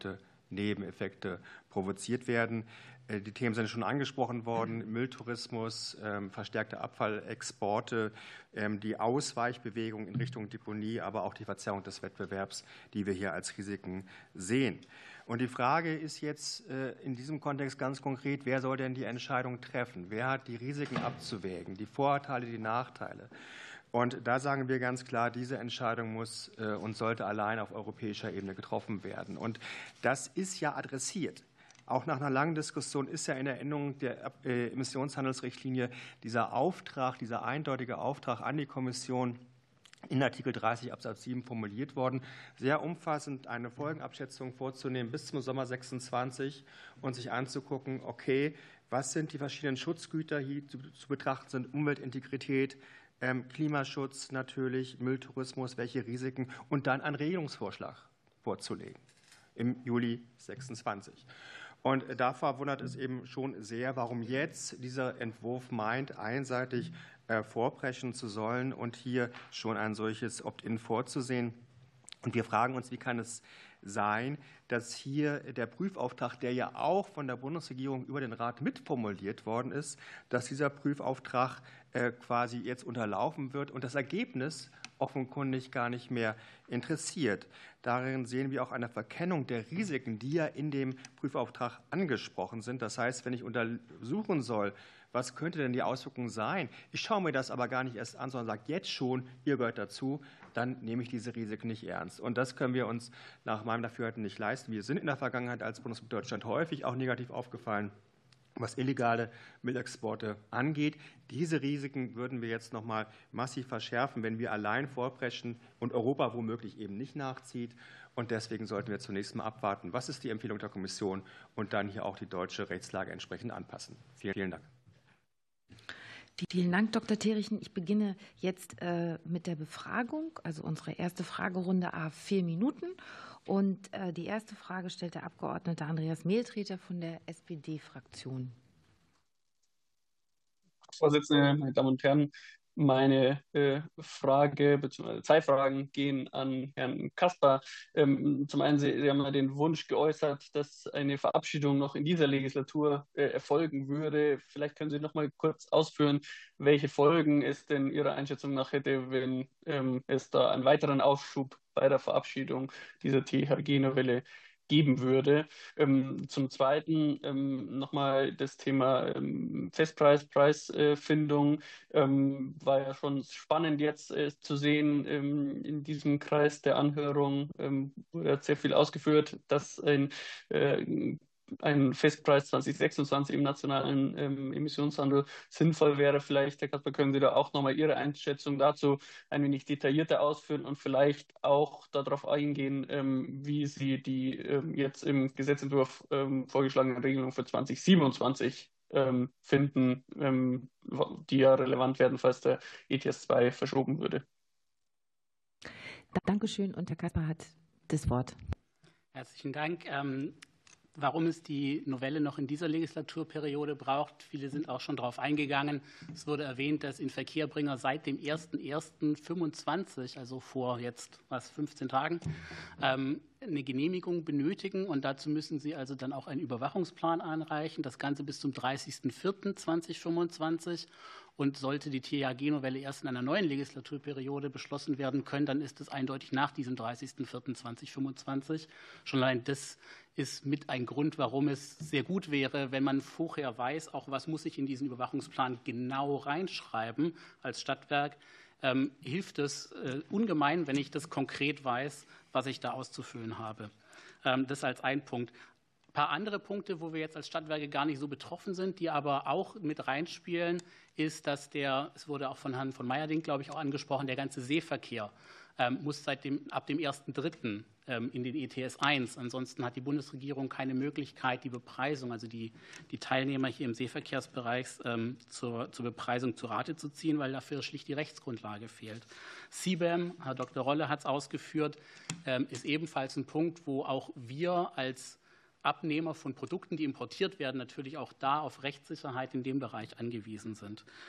Nebeneffekte provoziert werden. Die Themen sind schon angesprochen worden: Mülltourismus, verstärkte Abfallexporte, die Ausweichbewegung in Richtung Deponie, aber auch die Verzerrung des Wettbewerbs, die wir hier als Risiken sehen. Und die Frage ist jetzt in diesem Kontext ganz konkret: Wer soll denn die Entscheidung treffen? Wer hat die Risiken abzuwägen, die Vorteile, die Nachteile? Und da sagen wir ganz klar, diese Entscheidung muss und sollte allein auf europäischer Ebene getroffen werden. Und das ist ja adressiert. Auch nach einer langen Diskussion ist ja in der Änderung der Emissionshandelsrichtlinie dieser Auftrag, dieser eindeutige Auftrag an die Kommission in Artikel 30 Absatz 7 formuliert worden, sehr umfassend eine Folgenabschätzung vorzunehmen bis zum Sommer 26 und sich anzugucken, okay, was sind die verschiedenen Schutzgüter hier zu betrachten sind: Umweltintegrität, Klimaschutz natürlich, Mülltourismus, welche Risiken, und dann einen Regelungsvorschlag vorzulegen im Juli 26. Und da verwundert es eben schon sehr, warum jetzt dieser Entwurf meint, einseitig vorbrechen zu sollen und hier schon ein solches Opt-in vorzusehen. Und wir fragen uns, wie kann es sein, dass hier der Prüfauftrag, der ja auch von der Bundesregierung über den Rat mitformuliert worden ist, dass dieser Prüfauftrag quasi jetzt unterlaufen wird und das Ergebnis offenkundig gar nicht mehr interessiert. Darin sehen wir auch eine Verkennung der Risiken, die ja in dem Prüfauftrag angesprochen sind. Das heißt, wenn ich untersuchen soll, was könnte denn die Auswirkung sein? Ich schaue mir das aber gar nicht erst an, sondern sage jetzt schon, ihr gehört dazu, dann nehme ich diese Risiken nicht ernst. Und das können wir uns nach meinem Dafürhalten nicht leisten. Wir sind in der Vergangenheit als Bundesrepublik Deutschland häufig auch negativ aufgefallen, was illegale Müllexporte angeht. Diese Risiken würden wir jetzt noch mal massiv verschärfen, wenn wir allein vorbrechen und Europa womöglich eben nicht nachzieht. Und deswegen sollten wir zunächst mal abwarten, was ist die Empfehlung der Kommission, und dann hier auch die deutsche Rechtslage entsprechend anpassen. Vielen Dank. Vielen Dank, Dr. Terrichen. Ich beginne jetzt mit der Befragung, also unsere erste Fragerunde, 4 Minuten. Und die erste Frage stellt der Abgeordnete Andreas Mehltreter von der SPD-Fraktion. Vorsitzende, meine Damen und Herren, meine Frage bzw. Zeitfragen gehen an Herrn Caspar. Zum einen, Sie haben ja den Wunsch geäußert, dass eine Verabschiedung noch in dieser Legislatur erfolgen würde. Vielleicht können Sie noch mal kurz ausführen, welche Folgen es denn Ihrer Einschätzung nach hätte, wenn es da einen weiteren Aufschub bei der Verabschiedung dieser THG-Novelle geben würde. Zum Zweiten nochmal das Thema Festpreisfindung. War ja schon spannend jetzt zu sehen in diesem Kreis der Anhörung. Wurde sehr viel ausgeführt, dass ein Festpreis 2026 im nationalen Emissionshandel sinnvoll wäre. Vielleicht, Herr Caspar, können Sie da auch nochmal Ihre Einschätzung dazu ein wenig detaillierter ausführen und vielleicht auch darauf eingehen, wie Sie die jetzt im Gesetzentwurf vorgeschlagene Regelung für 2027 finden, die ja relevant werden, falls der ETS 2 verschoben würde. Dankeschön, und Herr Caspar hat das Wort. Herzlichen Dank. Warum es die Novelle noch in dieser Legislaturperiode braucht, viele sind auch schon darauf eingegangen. Es wurde erwähnt, dass Inverkehrbringer seit dem 01.01.25, also vor jetzt 15 Tagen, eine Genehmigung benötigen, und dazu müssen sie also dann auch einen Überwachungsplan einreichen, das Ganze bis zum 30.04.2025. Und sollte die THG-Novelle erst in einer neuen Legislaturperiode beschlossen werden können, dann ist es eindeutig nach diesem 30.04.2025. Schon allein das ist mit ein Grund, warum es sehr gut wäre, wenn man vorher weiß, auch was muss ich in diesen Überwachungsplan genau reinschreiben als Stadtwerk. Hilft es ungemein, wenn ich das konkret weiß, was ich da auszufüllen habe. Das als ein Punkt. Ein paar andere Punkte, wo wir jetzt als Stadtwerke gar nicht so betroffen sind, die aber auch mit reinspielen, ist, dass es wurde auch von Herrn von Meyerding, glaube ich, auch angesprochen, der ganze Seeverkehr muss ab dem 1.3. In den ETS 1. Ansonsten hat die Bundesregierung keine Möglichkeit, die Bepreisung, also die Teilnehmer hier im Seeverkehrsbereich zur Bepreisung zu Rate zu ziehen, weil dafür schlicht die Rechtsgrundlage fehlt. CBAM, Herr Dr. Rolle hat es ausgeführt, ist ebenfalls ein Punkt, wo auch wir als Abnehmer von Produkten, die importiert werden, natürlich auch da auf Rechtssicherheit in dem Bereich angewiesen sind.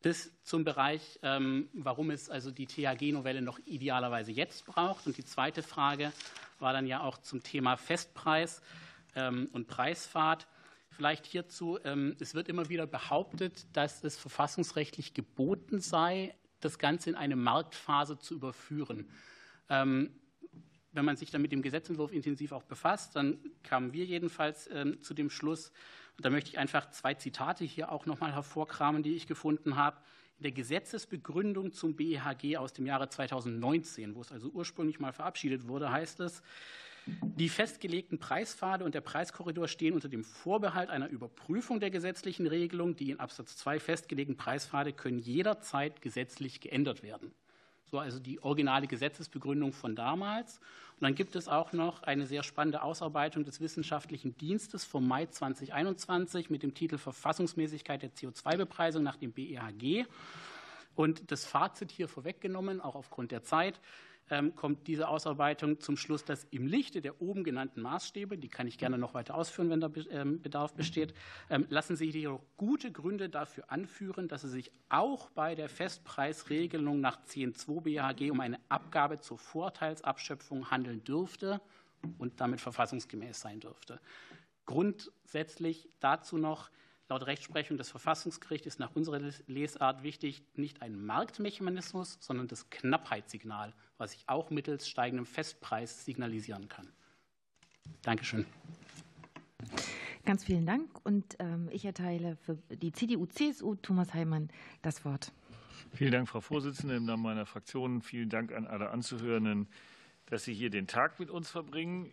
Das zum Bereich, warum es also die THG-Novelle noch idealerweise jetzt braucht. Und die zweite Frage war dann ja auch zum Thema Festpreis und Preisfahrt. Vielleicht hierzu, es wird immer wieder behauptet, dass es verfassungsrechtlich geboten sei, das Ganze in eine Marktphase zu überführen. Wenn man sich dann mit dem Gesetzentwurf intensiv auch befasst, dann kamen wir jedenfalls zu dem Schluss, und da möchte ich einfach 2 Zitate hier auch nochmal hervorkramen, die ich gefunden habe. In der Gesetzesbegründung zum BEHG aus dem Jahre 2019, wo es also ursprünglich mal verabschiedet wurde, heißt es, die festgelegten Preispfade und der Preiskorridor stehen unter dem Vorbehalt einer Überprüfung der gesetzlichen Regelung. Die in Absatz 2 festgelegten Preispfade können jederzeit gesetzlich geändert werden. So also die originale Gesetzesbegründung von damals. Und dann gibt es auch noch eine sehr spannende Ausarbeitung des Wissenschaftlichen Dienstes vom Mai 2021 mit dem Titel Verfassungsmäßigkeit der CO2-Bepreisung nach dem BEHG. Und das Fazit hier vorweggenommen, auch aufgrund der Zeit, kommt diese Ausarbeitung zum Schluss, dass im Lichte der oben genannten Maßstäbe, die kann ich gerne noch weiter ausführen, wenn da Bedarf besteht, lassen sich jedoch gute Gründe dafür anführen, dass es sich auch bei der Festpreisregelung nach 10.2 BEHG um eine Abgabe zur Vorteilsabschöpfung handeln dürfte und damit verfassungsgemäß sein dürfte. Grundsätzlich dazu noch: Laut Rechtsprechung des Verfassungsgerichts ist nach unserer Lesart wichtig nicht ein Marktmechanismus, sondern das Knappheitssignal, was ich auch mittels steigendem Festpreis signalisieren kann. Dankeschön. Ganz vielen Dank. Und ich erteile für die CDU-CSU Thomas Heimann das Wort. Vielen Dank, Frau Vorsitzende. Im Namen meiner Fraktion vielen Dank an alle Anzuhörenden, dass Sie hier den Tag mit uns verbringen.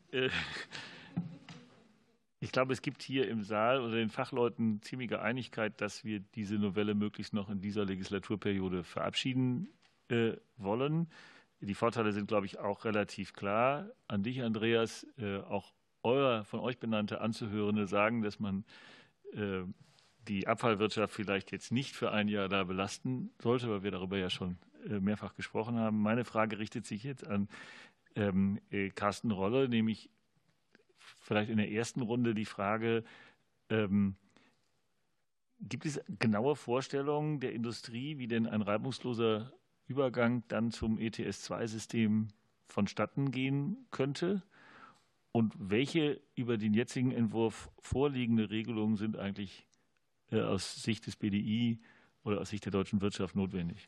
Ich glaube, es gibt hier im Saal unter den Fachleuten ziemliche Einigkeit, dass wir diese Novelle möglichst noch in dieser Legislaturperiode verabschieden wollen. Die Vorteile sind, glaube ich, auch relativ klar. An dich, Andreas, auch von euch benannte Anzuhörende sagen, dass man die Abfallwirtschaft vielleicht jetzt nicht für ein Jahr da belasten sollte, weil wir darüber ja schon mehrfach gesprochen haben. Meine Frage richtet sich jetzt an Carsten Rolle, nämlich vielleicht in der ersten Runde die Frage, gibt es genaue Vorstellungen der Industrie, wie denn ein reibungsloser Übergang dann zum ETS-2-System vonstatten gehen könnte? Und welche über den jetzigen Entwurf vorliegende Regelungen sind eigentlich aus Sicht des BDI oder aus Sicht der deutschen Wirtschaft notwendig?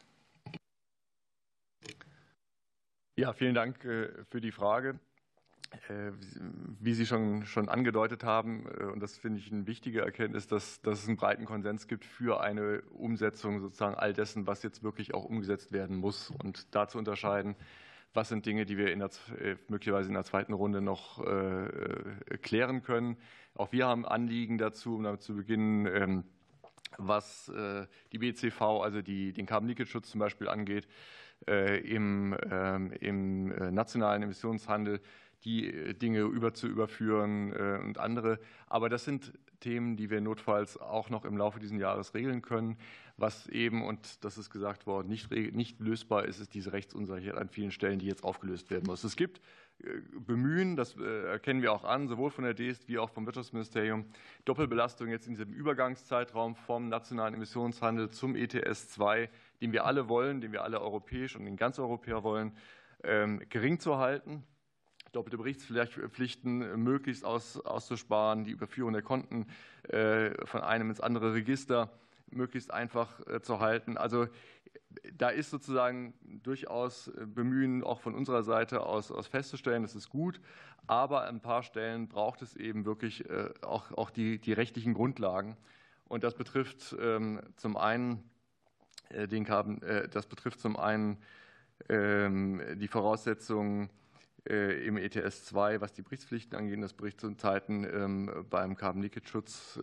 Ja, vielen Dank für die Frage. Wie Sie schon angedeutet haben, und das finde ich eine wichtige Erkenntnis, dass es einen breiten Konsens gibt für eine Umsetzung sozusagen all dessen, was jetzt wirklich auch umgesetzt werden muss, und da zu unterscheiden, was sind Dinge, die wir möglicherweise in der zweiten Runde noch klären können. Auch wir haben Anliegen dazu, um damit zu beginnen, was die BCV, also den Carbon-Leakage-Schutz zum Beispiel angeht, im nationalen Emissionshandel, die Dinge zu überführen und andere. Aber das sind Themen, die wir notfalls auch noch im Laufe dieses Jahres regeln können. Was eben, und das ist gesagt worden, nicht lösbar ist, ist diese Rechtsunsicherheit an vielen Stellen, die jetzt aufgelöst werden muss. Es gibt Bemühen, das erkennen wir auch an, sowohl von der DEST wie auch vom Wirtschaftsministerium, Doppelbelastung jetzt in diesem Übergangszeitraum vom nationalen Emissionshandel zum ETS-2, den wir alle wollen, den wir alle europäisch und in ganz Europa wollen, gering zu halten. Doppelte Berichtspflichten möglichst auszusparen, die Überführung der Konten von einem ins andere Register möglichst einfach zu halten. Also da ist sozusagen durchaus Bemühen auch von unserer Seite aus festzustellen, das ist gut, aber an ein paar Stellen braucht es eben wirklich auch die rechtlichen Grundlagen. Und das betrifft zum einen die Voraussetzungen im ETS-2, was die Berichtspflichten angeht, das Berichtszeiten beim Carbon-Leakage-Schutz,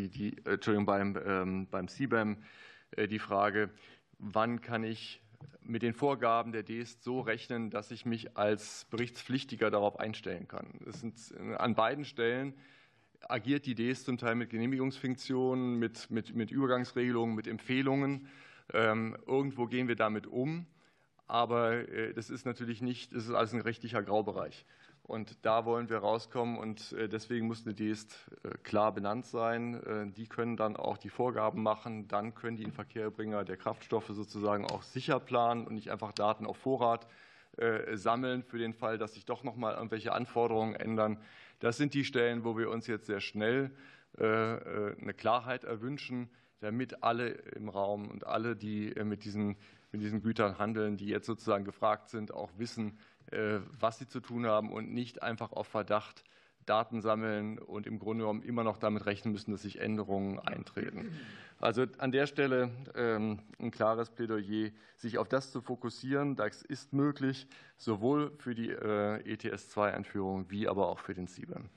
beim CBAM, die Frage, wann kann ich mit den Vorgaben der DEST so rechnen, dass ich mich als Berichtspflichtiger darauf einstellen kann. An beiden Stellen agiert die DEST zum Teil mit Genehmigungsfunktionen, mit Übergangsregelungen, mit Empfehlungen. Irgendwo gehen wir damit um. Aber das ist natürlich nicht, das ist alles ein rechtlicher Graubereich. Und da wollen wir rauskommen und deswegen muss eine DEST klar benannt sein. Die können dann auch die Vorgaben machen. Dann können die Inverkehrbringer der Kraftstoffe sozusagen auch sicher planen und nicht einfach Daten auf Vorrat sammeln für den Fall, dass sich doch noch mal irgendwelche Anforderungen ändern. Das sind die Stellen, wo wir uns jetzt sehr schnell eine Klarheit erwünschen, damit alle im Raum und alle, die mit diesen Gütern handeln, die jetzt sozusagen gefragt sind, auch wissen, was sie zu tun haben und nicht einfach auf Verdacht Daten sammeln und im Grunde genommen immer noch damit rechnen müssen, dass sich Änderungen eintreten. Also an der Stelle ein klares Plädoyer, sich auf das zu fokussieren. Das ist möglich, sowohl für die ETS-2-Einführung wie aber auch für den CBAM.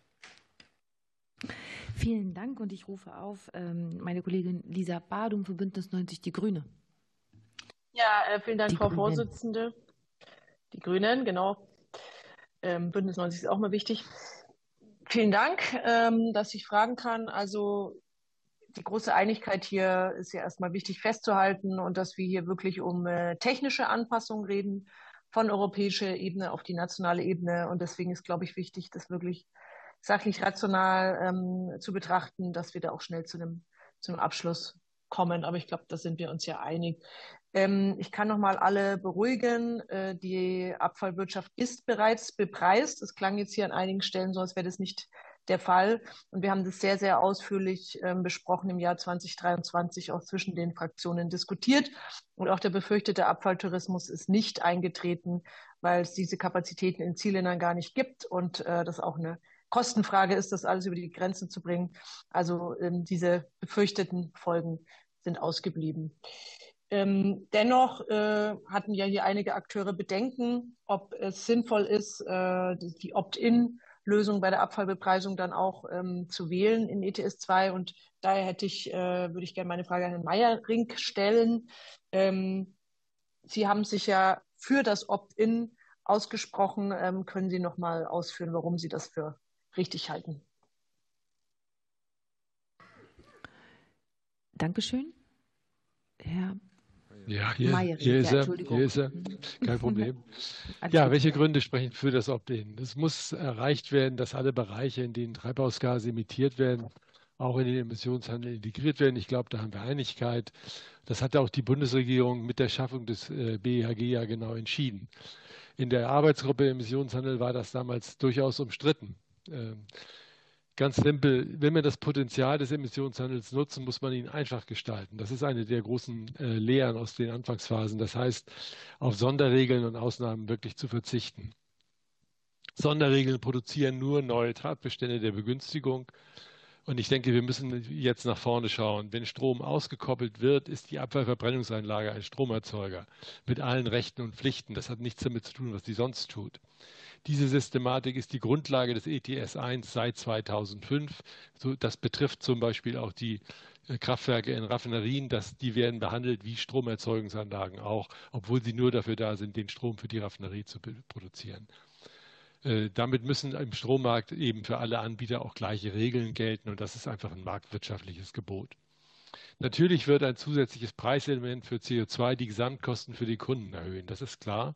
Vielen Dank und ich rufe auf meine Kollegin Lisa Badum für Bündnis 90 Die Grüne. Ja, vielen Dank, Frau Vorsitzende. Die Grünen, genau. Bündnis 90 ist auch mal wichtig. Vielen Dank, dass ich fragen kann. Also die große Einigkeit hier ist ja erstmal wichtig festzuhalten und dass wir hier wirklich um technische Anpassungen reden von europäischer Ebene auf die nationale Ebene. Und deswegen ist, glaube ich, wichtig, das wirklich sachlich rational zu betrachten, dass wir da auch schnell zu einem Abschluss kommen. Aber ich glaube, da sind wir uns ja einig. Ich kann noch mal alle beruhigen. Die Abfallwirtschaft ist bereits bepreist. Es klang jetzt hier an einigen Stellen so, als wäre das nicht der Fall. Und wir haben das sehr, sehr ausführlich besprochen im Jahr 2023, auch zwischen den Fraktionen diskutiert. Und auch der befürchtete Abfalltourismus ist nicht eingetreten, weil es diese Kapazitäten in Zielländern gar nicht gibt und das auch eine Kostenfrage ist, das alles über die Grenzen zu bringen. Also diese befürchteten Folgen sind ausgeblieben. Dennoch hatten ja hier einige Akteure Bedenken, ob es sinnvoll ist, die Opt-in-Lösung bei der Abfallbepreisung dann auch zu wählen in ETS 2. Und daher würde ich gerne meine Frage an Herrn Meyering stellen. Sie haben sich ja für das Opt-in ausgesprochen. Können Sie noch mal ausführen, warum Sie das für richtig halten? Dankeschön. Herr Ja, hier ist er. Kein Problem. Ja, welche Gründe sprechen für das Opt-in? Es muss erreicht werden, dass alle Bereiche, in denen Treibhausgase emittiert werden, auch in den Emissionshandel integriert werden. Ich glaube, da haben wir Einigkeit. Das hat auch die Bundesregierung mit der Schaffung des BEHG ja genau entschieden. In der Arbeitsgruppe Emissionshandel war das damals durchaus umstritten. Ganz simpel, wenn wir das Potenzial des Emissionshandels nutzen, muss man ihn einfach gestalten. Das ist eine der großen Lehren aus den Anfangsphasen. Das heißt, auf Sonderregeln und Ausnahmen wirklich zu verzichten. Sonderregeln produzieren nur neue Tatbestände der Begünstigung. Und ich denke, wir müssen jetzt nach vorne schauen. Wenn Strom ausgekoppelt wird, ist die Abfallverbrennungsanlage ein Stromerzeuger mit allen Rechten und Pflichten. Das hat nichts damit zu tun, was die sonst tut. Diese Systematik ist die Grundlage des ETS 1 seit 2005. Das betrifft zum Beispiel auch die Kraftwerke in Raffinerien. Die werden behandelt wie Stromerzeugungsanlagen auch, obwohl sie nur dafür da sind, den Strom für die Raffinerie zu produzieren. Damit müssen im Strommarkt eben für alle Anbieter auch gleiche Regeln gelten und das ist einfach ein marktwirtschaftliches Gebot. Natürlich wird ein zusätzliches Preiselement für CO2 die Gesamtkosten für die Kunden erhöhen, das ist klar.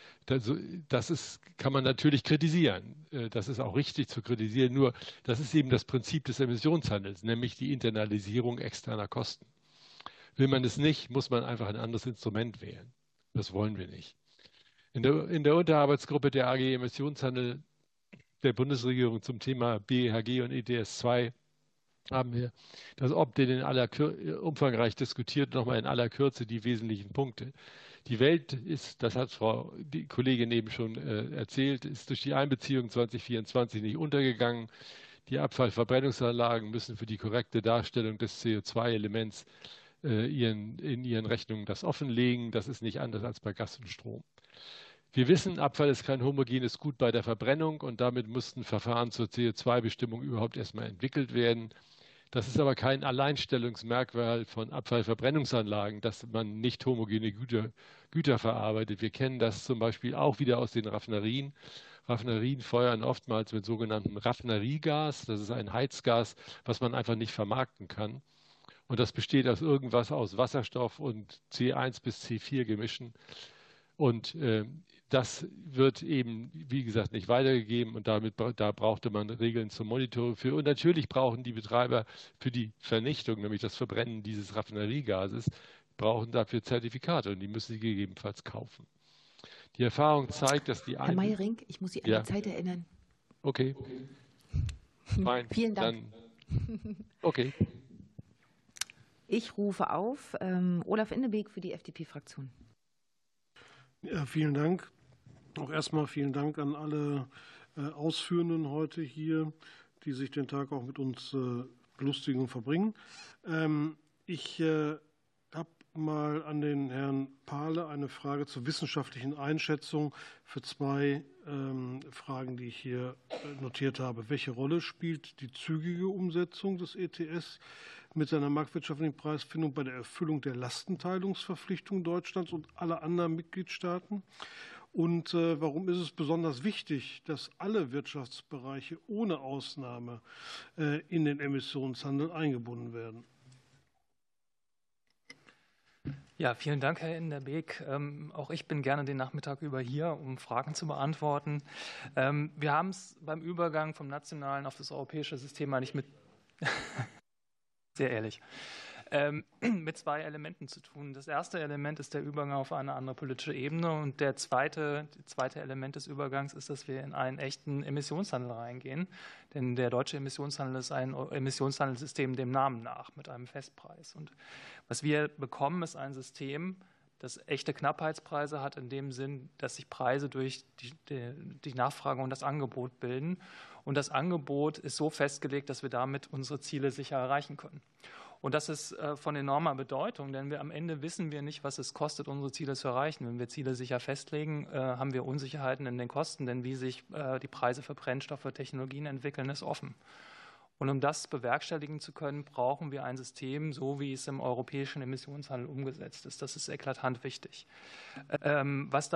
Kann man natürlich kritisieren. Das ist auch richtig zu kritisieren. Nur das ist eben das Prinzip des Emissionshandels, nämlich die Internalisierung externer Kosten. Will man es nicht, muss man einfach ein anderes Instrument wählen. Das wollen wir nicht. In der Unterarbeitsgruppe der AG Emissionshandel der Bundesregierung zum Thema BEHG und ETS 2 haben wir das Opt-in umfangreich diskutiert, nochmal in aller Kürze die wesentlichen Punkte. Die Welt ist, das hat die Kollegin eben schon erzählt, ist durch die Einbeziehung 2024 nicht untergegangen. Die Abfallverbrennungsanlagen müssen für die korrekte Darstellung des CO2-Elements in ihren Rechnungen das offenlegen. Das ist nicht anders als bei Gas und Strom. Wir wissen, Abfall ist kein homogenes Gut bei der Verbrennung und damit mussten Verfahren zur CO2-Bestimmung überhaupt erstmal entwickelt werden. Das ist aber kein Alleinstellungsmerkmal von Abfallverbrennungsanlagen, dass man nicht homogene Güter verarbeitet. Wir kennen das zum Beispiel auch wieder aus den Raffinerien. Raffinerien feuern oftmals mit sogenannten Raffineriegas. Das ist ein Heizgas, was man einfach nicht vermarkten kann. Und das besteht aus irgendwas aus Wasserstoff und C1 bis C4 Gemischen. Und Das wird eben, wie gesagt, nicht weitergegeben und da brauchte man Regeln zum Monitoring für. Und natürlich brauchen die Betreiber für die Vernichtung, nämlich das Verbrennen dieses Raffineriegases, brauchen dafür Zertifikate und die müssen sie gegebenenfalls kaufen. Die Erfahrung zeigt, dass die Herr Meyering, ich muss Sie an die Zeit erinnern. Okay. Fein. Vielen Dank. Okay. Ich rufe auf Olaf Innebeek für die FDP-Fraktion. Ja, vielen Dank. Auch erstmal vielen Dank an alle Ausführenden heute hier, die sich den Tag auch mit uns belustigen und verbringen. Ich habe mal an den Herrn Pahle eine Frage zur wissenschaftlichen Einschätzung für zwei Fragen, die ich hier notiert habe. Welche Rolle spielt die zügige Umsetzung des ETS mit seiner marktwirtschaftlichen Preisfindung bei der Erfüllung der Lastenteilungsverpflichtung Deutschlands und aller anderen Mitgliedstaaten? Und warum ist es besonders wichtig, dass alle Wirtschaftsbereiche ohne Ausnahme in den Emissionshandel eingebunden werden? Ja, vielen Dank, Herr Inderbeek. Auch ich bin gerne den Nachmittag über hier, um Fragen zu beantworten. Wir haben es beim Übergang vom nationalen auf das europäische System eigentlich mit sehr ehrlich, mit zwei Elementen zu tun. Das erste Element ist der Übergang auf eine andere politische Ebene und das zweite Element des Übergangs ist, dass wir in einen echten Emissionshandel reingehen. Denn der deutsche Emissionshandel ist ein Emissionshandelssystem dem Namen nach mit einem Festpreis. Und was wir bekommen, ist ein System, das echte Knappheitspreise hat in dem Sinn, dass sich Preise durch die Nachfrage und das Angebot bilden. Und das Angebot ist so festgelegt, dass wir damit unsere Ziele sicher erreichen können. Und das ist von enormer Bedeutung, denn am Ende wissen wir nicht, was es kostet, unsere Ziele zu erreichen. Wenn wir Ziele sicher festlegen, haben wir Unsicherheiten in den Kosten, denn wie sich die Preise für Brennstoffe, Technologien entwickeln, ist offen. Und um das bewerkstelligen zu können, brauchen wir ein System, so wie es im europäischen Emissionshandel umgesetzt ist. Das ist eklatant wichtig. Was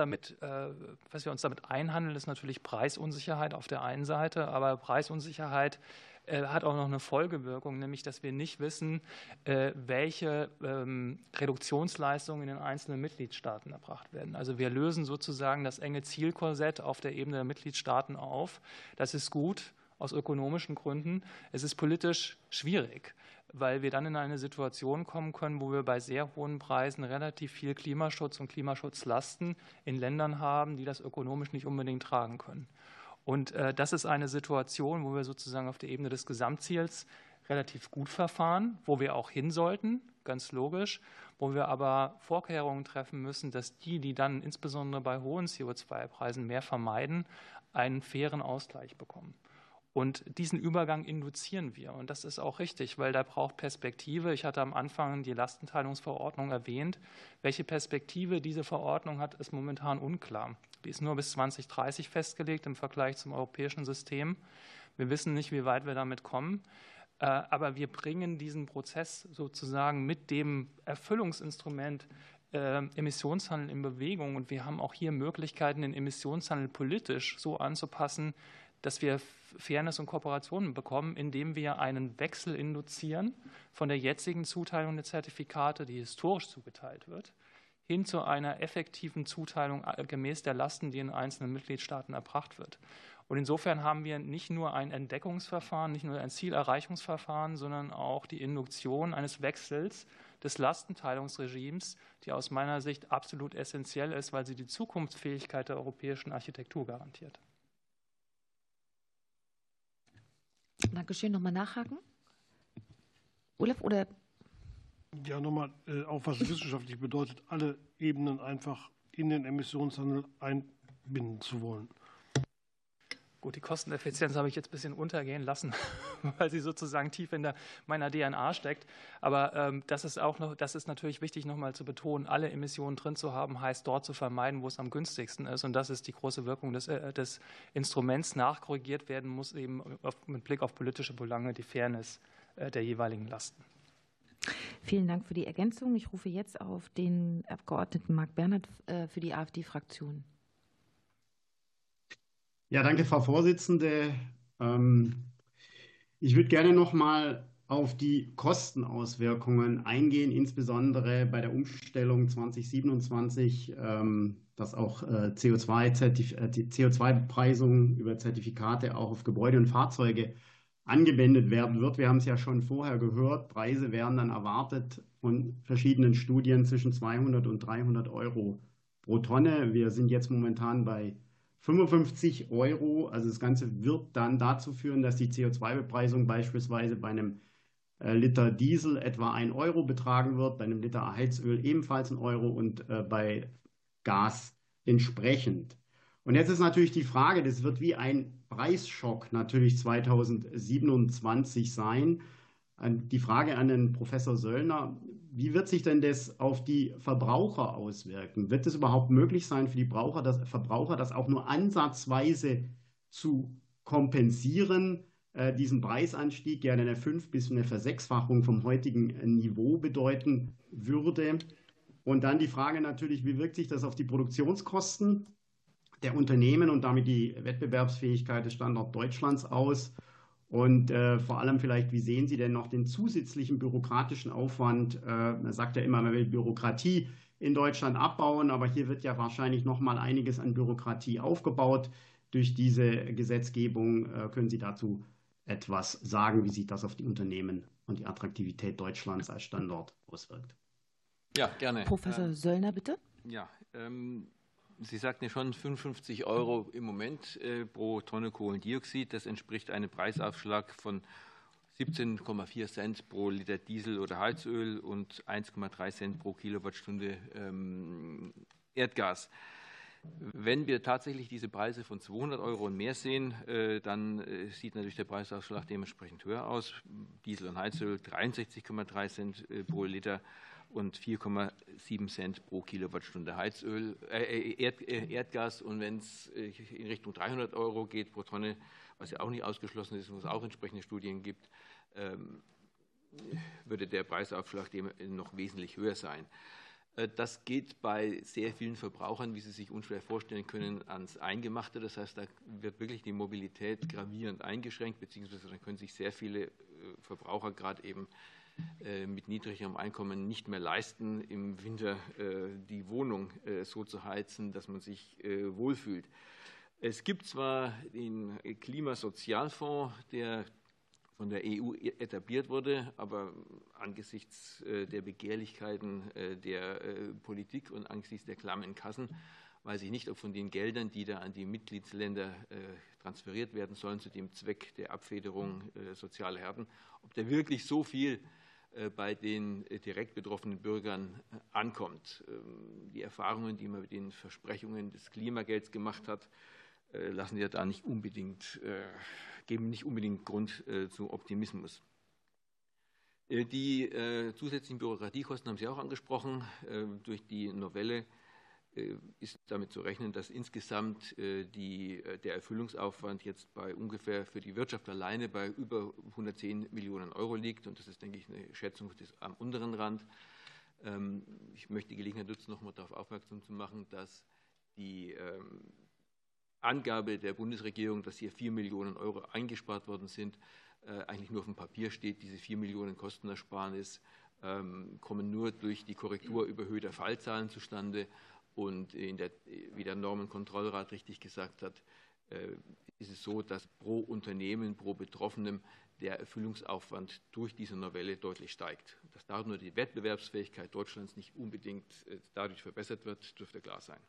wir uns damit einhandeln, ist natürlich Preisunsicherheit auf der einen Seite, aber Preisunsicherheit hat auch noch eine Folgewirkung, nämlich dass wir nicht wissen, welche Reduktionsleistungen in den einzelnen Mitgliedstaaten erbracht werden. Also wir lösen sozusagen das enge Zielkorsett auf der Ebene der Mitgliedstaaten auf. Das ist gut aus ökonomischen Gründen. Es ist politisch schwierig, weil wir dann in eine Situation kommen können, wo wir bei sehr hohen Preisen relativ viel Klimaschutz und Klimaschutzlasten in Ländern haben, die das ökonomisch nicht unbedingt tragen können. Und das ist eine Situation, wo wir sozusagen auf der Ebene des Gesamtziels relativ gut verfahren, wo wir auch hin sollten, ganz logisch, wo wir aber Vorkehrungen treffen müssen, dass die dann insbesondere bei hohen CO2-Preisen mehr vermeiden, einen fairen Ausgleich bekommen. Und diesen Übergang induzieren wir. Und das ist auch richtig, weil da braucht Perspektive. Ich hatte am Anfang die Lastenteilungsverordnung erwähnt. Welche Perspektive diese Verordnung hat, ist momentan unklar. Die ist nur bis 2030 festgelegt im Vergleich zum europäischen System. Wir wissen nicht, wie weit wir damit kommen. Aber wir bringen diesen Prozess sozusagen mit dem Erfüllungsinstrument Emissionshandel in Bewegung. Und wir haben auch hier Möglichkeiten, den Emissionshandel politisch so anzupassen, dass wir Fairness und Kooperationen bekommen, indem wir einen Wechsel induzieren von der jetzigen Zuteilung der Zertifikate, die historisch zugeteilt wird, hin zu einer effektiven Zuteilung gemäß der Lasten, die in einzelnen Mitgliedstaaten erbracht wird. Und insofern haben wir nicht nur ein Entdeckungsverfahren, nicht nur ein Zielerreichungsverfahren, sondern auch die Induktion eines Wechsels des Lastenteilungsregimes, die aus meiner Sicht absolut essentiell ist, weil sie die Zukunftsfähigkeit der europäischen Architektur garantiert. Dankeschön. Nochmal nachhaken? Olaf, oder? Ja, nochmal, auch was wissenschaftlich bedeutet, alle Ebenen einfach in den Emissionshandel einbinden zu wollen. Gut, die Kosteneffizienz habe ich jetzt ein bisschen untergehen lassen, weil sie sozusagen tief in meiner DNA steckt. Aber das ist natürlich wichtig, nochmal zu betonen, alle Emissionen drin zu haben, heißt dort zu vermeiden, wo es am günstigsten ist. Und das ist die große Wirkung des Instruments. Nachkorrigiert werden muss eben mit Blick auf politische Belange die Fairness der jeweiligen Lasten. Vielen Dank für die Ergänzung. Ich rufe jetzt auf den Abgeordneten Marc Bernhard für die AfD-Fraktion. Ja, danke, Frau Vorsitzende. Ich würde gerne noch mal auf die Kostenauswirkungen eingehen, insbesondere bei der Umstellung 2027, dass auch CO2-Bepreisung über Zertifikate auch auf Gebäude und Fahrzeuge angewendet werden wird. Wir haben es ja schon vorher gehört, Preise werden dann erwartet von verschiedenen Studien zwischen 200 und 300 Euro pro Tonne. Wir sind jetzt momentan bei 55 Euro. Also das Ganze wird dann dazu führen, dass die CO2-Bepreisung beispielsweise bei einem Liter Diesel etwa 1 Euro betragen wird, bei einem Liter Heizöl ebenfalls 1 Euro und bei Gas entsprechend. Und jetzt ist natürlich die Frage, das wird wie ein Preisschock natürlich 2027 sein. Die Frage an den Professor Söllner, wie wird sich denn das auf die Verbraucher auswirken? Wird es überhaupt möglich sein für die Verbraucher, das auch nur ansatzweise zu kompensieren, diesen Preisanstieg, der eine 5- bis eine Versechsfachung vom heutigen Niveau bedeuten würde? Und dann die Frage natürlich, wie wirkt sich das auf die Produktionskosten der Unternehmen und damit die Wettbewerbsfähigkeit des Standorts Deutschlands aus? Und vor allem vielleicht, wie sehen Sie denn noch den zusätzlichen bürokratischen Aufwand? Man sagt ja immer, man will Bürokratie in Deutschland abbauen, aber hier wird ja wahrscheinlich noch mal einiges an Bürokratie aufgebaut durch diese Gesetzgebung. Können Sie dazu etwas sagen, wie sich das auf die Unternehmen und die Attraktivität Deutschlands als Standort auswirkt? Ja, gerne. Professor Söllner, bitte. Ja, Sie sagten ja schon 55 Euro im Moment pro Tonne Kohlendioxid. Das entspricht einem Preisaufschlag von 17,4 Cent pro Liter Diesel oder Heizöl und 1,3 Cent pro Kilowattstunde Erdgas. Wenn wir tatsächlich diese Preise von 200 Euro und mehr sehen, dann sieht natürlich der Preisaufschlag dementsprechend höher aus. Diesel und Heizöl 63,3 Cent pro Liter und 4,7 Cent pro Kilowattstunde Erdgas. Und wenn es in Richtung 300 Euro geht pro Tonne, was ja auch nicht ausgeschlossen ist, wo es auch entsprechende Studien gibt, würde der Preisaufschlag noch wesentlich höher sein. Das geht bei sehr vielen Verbrauchern, wie Sie sich unschwer vorstellen können, ans Eingemachte. Das heißt, da wird wirklich die Mobilität gravierend eingeschränkt, beziehungsweise dann können sich sehr viele Verbraucher gerade eben mit niedrigerem Einkommen nicht mehr leisten, im Winter die Wohnung so zu heizen, dass man sich wohlfühlt. Es gibt zwar den Klimasozialfonds, der von der EU etabliert wurde, aber angesichts der Begehrlichkeiten der Politik und angesichts der klammen Kassen weiß ich nicht, ob von den Geldern, die da an die Mitgliedsländer transferiert werden sollen, zu dem Zweck der Abfederung sozialer Härten, ob da wirklich so viel bei den direkt betroffenen Bürgern ankommt. Die Erfahrungen, die man mit den Versprechungen des Klimagelds gemacht hat, lassen ja da nicht unbedingt, geben nicht unbedingt Grund zu Optimismus. Die zusätzlichen Bürokratiekosten haben Sie auch angesprochen. Durch die Novelle ist damit zu rechnen, dass insgesamt der Erfüllungsaufwand jetzt bei ungefähr für die Wirtschaft alleine bei über 110 Millionen Euro liegt. Und das ist, denke ich, eine Schätzung am unteren Rand. Ich möchte die Gelegenheit nutzen, noch mal darauf aufmerksam zu machen, dass die Angabe der Bundesregierung, dass hier 4 Millionen Euro eingespart worden sind, eigentlich nur auf dem Papier steht. Diese 4 Millionen Kostenersparnis kommen nur durch die Korrektur überhöhter Fallzahlen zustande. Und wie der Normenkontrollrat richtig gesagt hat, ist es so, dass pro Unternehmen, pro Betroffenem der Erfüllungsaufwand durch diese Novelle deutlich steigt. Dass dadurch nur die Wettbewerbsfähigkeit Deutschlands nicht unbedingt dadurch verbessert wird, dürfte klar sein.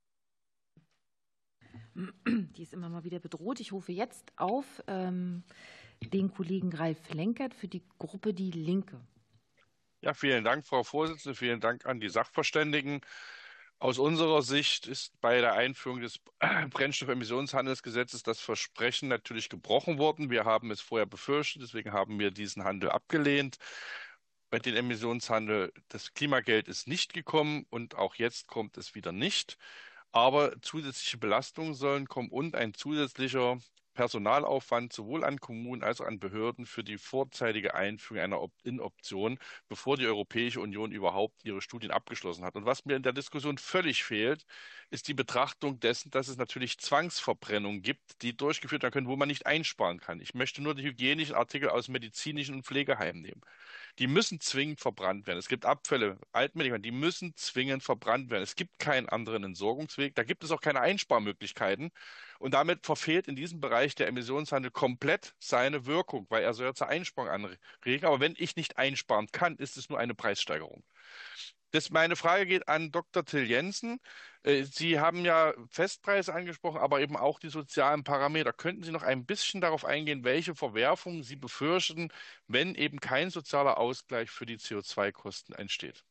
Die ist immer mal wieder bedroht. Ich rufe jetzt auf den Kollegen Ralf Lenkert für die Gruppe Die Linke. Ja, vielen Dank, Frau Vorsitzende. Vielen Dank an die Sachverständigen. Aus unserer Sicht ist bei der Einführung des Brennstoffemissionshandelsgesetzes das Versprechen natürlich gebrochen worden. Wir haben es vorher befürchtet, deswegen haben wir diesen Handel abgelehnt. Bei dem Emissionshandel, das Klimageld ist nicht gekommen und auch jetzt kommt es wieder nicht. Aber zusätzliche Belastungen sollen kommen und ein zusätzlicher Personalaufwand sowohl an Kommunen als auch an Behörden für die vorzeitige Einführung einer Opt-in-Option, bevor die Europäische Union überhaupt ihre Studien abgeschlossen hat. Und was mir in der Diskussion völlig fehlt, ist die Betrachtung dessen, dass es natürlich Zwangsverbrennungen gibt, die durchgeführt werden können, wo man nicht einsparen kann. Ich möchte nur die hygienischen Artikel aus medizinischen und Pflegeheimen nehmen. Die müssen zwingend verbrannt werden. Es gibt Abfälle, Altmedikamente, die müssen zwingend verbrannt werden. Es gibt keinen anderen Entsorgungsweg. Da gibt es auch keine Einsparmöglichkeiten. Und damit verfehlt in diesem Bereich der Emissionshandel komplett seine Wirkung, weil er soll ja zur Einsparung anregen. Aber wenn ich nicht einsparen kann, ist es nur eine Preissteigerung. Meine Frage geht an Dr. Till Jensen. Sie haben ja Festpreise angesprochen, aber eben auch die sozialen Parameter. Könnten Sie noch ein bisschen darauf eingehen, welche Verwerfungen Sie befürchten, wenn eben kein sozialer Ausgleich für die CO2-Kosten entsteht?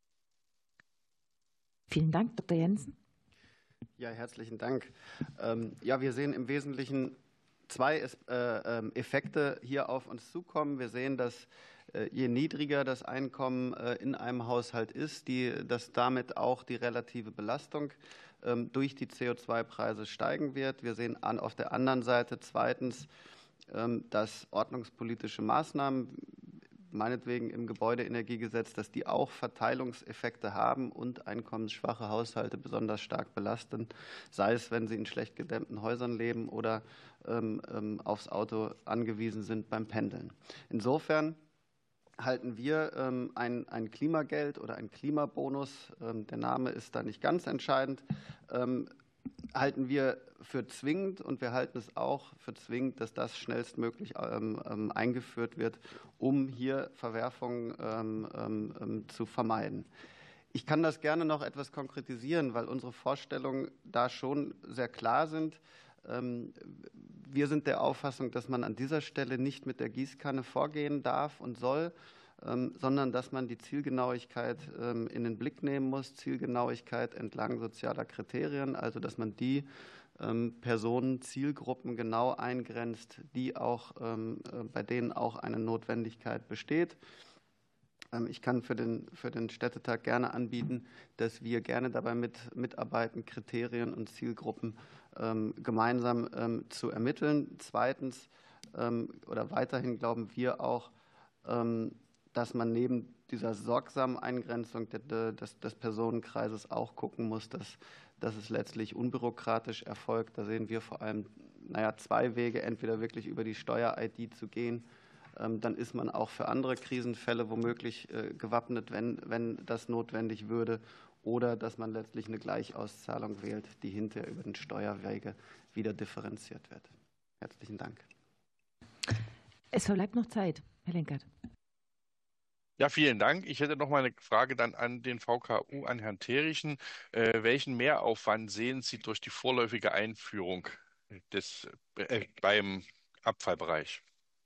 Vielen Dank, Dr. Jensen. Ja, herzlichen Dank. Ja, wir sehen im Wesentlichen zwei Effekte hier auf uns zukommen. Wir sehen, dass je niedriger das Einkommen in einem Haushalt ist, dass damit auch die relative Belastung durch die CO2-Preise steigen wird. Wir sehen auf der anderen Seite zweitens, dass ordnungspolitische Maßnahmen, meinetwegen im Gebäudeenergiegesetz, dass die auch Verteilungseffekte haben und einkommensschwache Haushalte besonders stark belasten, sei es, wenn sie in schlecht gedämmten Häusern leben oder aufs Auto angewiesen sind beim Pendeln. Insofern halten wir ein Klimageld oder ein Klimabonus, der Name ist da nicht ganz entscheidend, halten wir für zwingend, und wir halten es auch für zwingend, dass das schnellstmöglich eingeführt wird, um hier Verwerfungen zu vermeiden. Ich kann das gerne noch etwas konkretisieren, weil unsere Vorstellungen da schon sehr klar sind. Wir sind der Auffassung, dass man an dieser Stelle nicht mit der Gießkanne vorgehen darf und soll, sondern dass man die Zielgenauigkeit in den Blick nehmen muss, Zielgenauigkeit entlang sozialer Kriterien, also dass man die Personen, Zielgruppen genau eingrenzt, bei denen auch eine Notwendigkeit besteht. Ich kann für den Städtetag gerne anbieten, dass wir gerne dabei mitarbeiten, Kriterien und Zielgruppen gemeinsam zu ermitteln. Zweitens oder weiterhin glauben wir auch, dass man neben dieser sorgsamen Eingrenzung des Personenkreises auch gucken muss, dass es letztlich unbürokratisch erfolgt. Da sehen wir vor allem zwei Wege, entweder wirklich über die Steuer-ID zu gehen, dann ist man auch für andere Krisenfälle womöglich gewappnet, wenn das notwendig würde, oder dass man letztlich eine Gleichauszahlung wählt, die hinterher über den Steuerwege wieder differenziert wird. Herzlichen Dank. Es verbleibt noch Zeit. Herr Lenkert. Ja, vielen Dank. Ich hätte noch mal eine Frage dann an den VKU, an Herrn Terrichen. Welchen Mehraufwand sehen Sie durch die vorläufige Einführung beim Abfallbereich?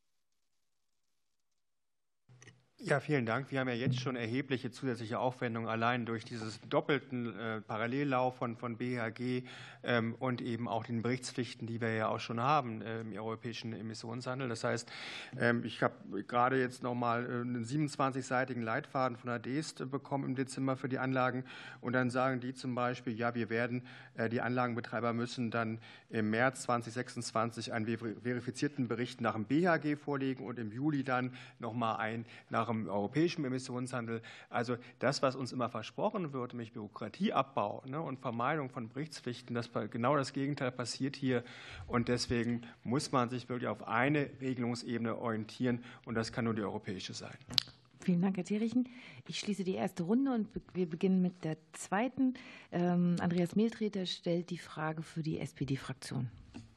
Ja, vielen Dank. Wir haben ja jetzt schon erhebliche zusätzliche Aufwendungen allein durch dieses doppelten Parallellauf von BHG und eben auch den Berichtspflichten, die wir ja auch schon haben im europäischen Emissionshandel. Das heißt, ich habe gerade jetzt nochmal einen 27-seitigen Leitfaden von der DEST bekommen im Dezember für die Anlagen, und dann sagen die zum Beispiel, ja, die Anlagenbetreiber müssen dann im März 2026 einen verifizierten Bericht nach dem BHG vorlegen und im Juli dann nochmal einen nach dem europäischen Emissionshandel. Also das, was uns immer versprochen wird, nämlich Bürokratieabbau und Vermeidung von Berichtspflichten, genau das Gegenteil passiert hier. Und deswegen muss man sich wirklich auf eine Regelungsebene orientieren, und das kann nur die europäische sein. Vielen Dank, Herr Terrichen. Ich schließe die erste Runde und wir beginnen mit der zweiten. Andreas Mehltreter stellt die Frage für die SPD-Fraktion.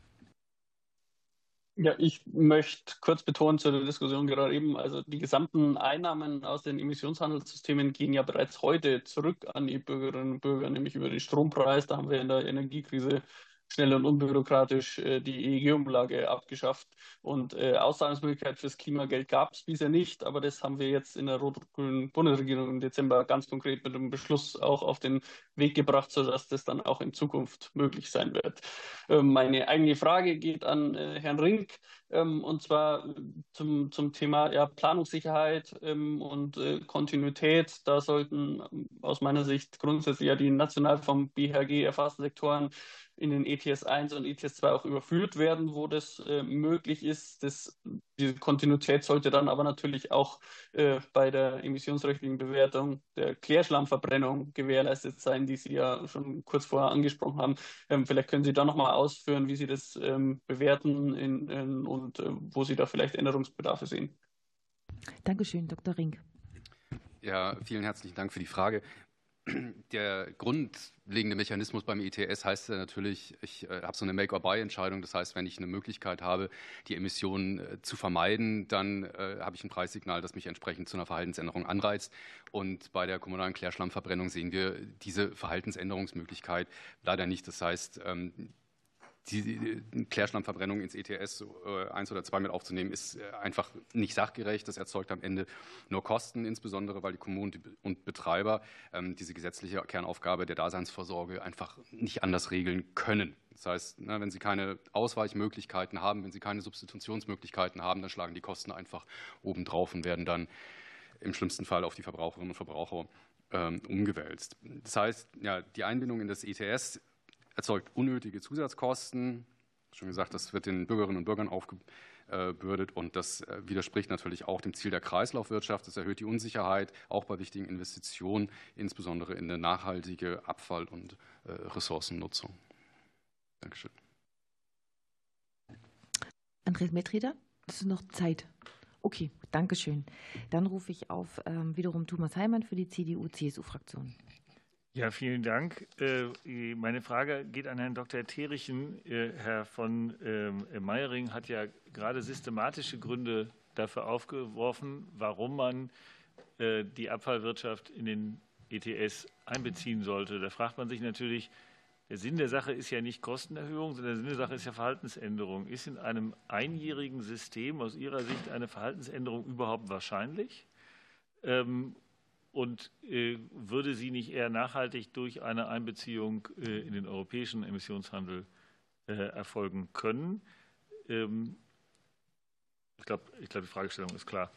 Ja, ich möchte kurz betonen zur Diskussion gerade eben, also die gesamten Einnahmen aus den Emissionshandelssystemen gehen ja bereits heute zurück an die Bürgerinnen und Bürger, nämlich über den Strompreis. Da haben wir in der Energiekrise schnell und unbürokratisch die EEG-Umlage abgeschafft. Und Auszahlungsmöglichkeit fürs Klimageld gab es bisher nicht, aber das haben wir jetzt in der rot-grünen Bundesregierung im Dezember ganz konkret mit einem Beschluss auch auf den Weg gebracht, sodass das dann auch in Zukunft möglich sein wird. Meine eigene Frage geht an Herrn Rink, und zwar zum Thema Planungssicherheit und Kontinuität. Da sollten aus meiner Sicht grundsätzlich ja die national vom BHG erfassten Sektoren in den ETS 1 und ETS 2 auch überführt werden, wo das möglich ist. Diese Kontinuität sollte dann aber natürlich auch bei der emissionsrechtlichen Bewertung der Klärschlammverbrennung gewährleistet sein, die Sie ja schon kurz vorher angesprochen haben. Vielleicht können Sie da nochmal ausführen, wie Sie das bewerten und wo Sie da vielleicht Änderungsbedarfe sehen. Dankeschön, Dr. Rink. Ja, vielen herzlichen Dank für die Frage. Der grundlegende Mechanismus beim ETS heißt ja natürlich, ich habe so eine Make-or-Buy-Entscheidung. Das heißt, wenn ich eine Möglichkeit habe, die Emissionen zu vermeiden, dann habe ich ein Preissignal, das mich entsprechend zu einer Verhaltensänderung anreizt. Und bei der kommunalen Klärschlammverbrennung sehen wir diese Verhaltensänderungsmöglichkeit leider nicht. Das heißt, die Klärschlammverbrennung ins ETS 1 oder 2 mit aufzunehmen, ist einfach nicht sachgerecht. Das erzeugt am Ende nur Kosten, insbesondere weil die Kommunen und Betreiber diese gesetzliche Kernaufgabe der Daseinsvorsorge einfach nicht anders regeln können. Das heißt, wenn sie keine Ausweichmöglichkeiten haben, wenn sie keine Substitutionsmöglichkeiten haben, dann schlagen die Kosten einfach obendrauf und werden dann im schlimmsten Fall auf die Verbraucherinnen und Verbraucher umgewälzt. Das heißt, ja, die Einbindung in das ETS erzeugt unnötige Zusatzkosten. Schon gesagt, das wird den Bürgerinnen und Bürgern aufgebürdet und das widerspricht natürlich auch dem Ziel der Kreislaufwirtschaft. Das erhöht die Unsicherheit, auch bei wichtigen Investitionen, insbesondere in eine nachhaltige Abfall- und Ressourcennutzung. Dankeschön. Andreas Mettrieder, das ist noch Zeit. Okay, Dankeschön. Dann rufe ich auf wiederum Thomas Heimann für die CDU-CSU-Fraktion. Ja, vielen Dank. Meine Frage geht an Herrn Dr. Terrichen. Herr von Meyering hat ja gerade systematische Gründe dafür aufgeworfen, warum man die Abfallwirtschaft in den ETS einbeziehen sollte. Da fragt man sich natürlich, der Sinn der Sache ist ja nicht Kostenerhöhung, sondern der Sinn der Sache ist ja Verhaltensänderung. Ist in einem einjährigen System aus Ihrer Sicht eine Verhaltensänderung überhaupt wahrscheinlich? Und würde sie nicht eher nachhaltig durch eine Einbeziehung in den europäischen Emissionshandel erfolgen können? Ich glaube, die Fragestellung ist klar.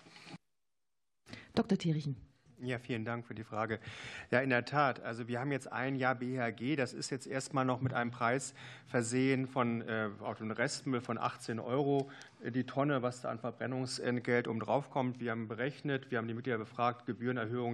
Dr. Terrichen. Ja, vielen Dank für die Frage. Ja, in der Tat. Also wir haben jetzt ein Jahr BHG. Das ist jetzt erstmal noch mit einem Preis versehen von Auto- und Restmüll von 18 € die Tonne, was da an Verbrennungsentgelt obendrauf kommt. Wir haben berechnet, wir haben die Mitglieder befragt, Gebührenerhöhung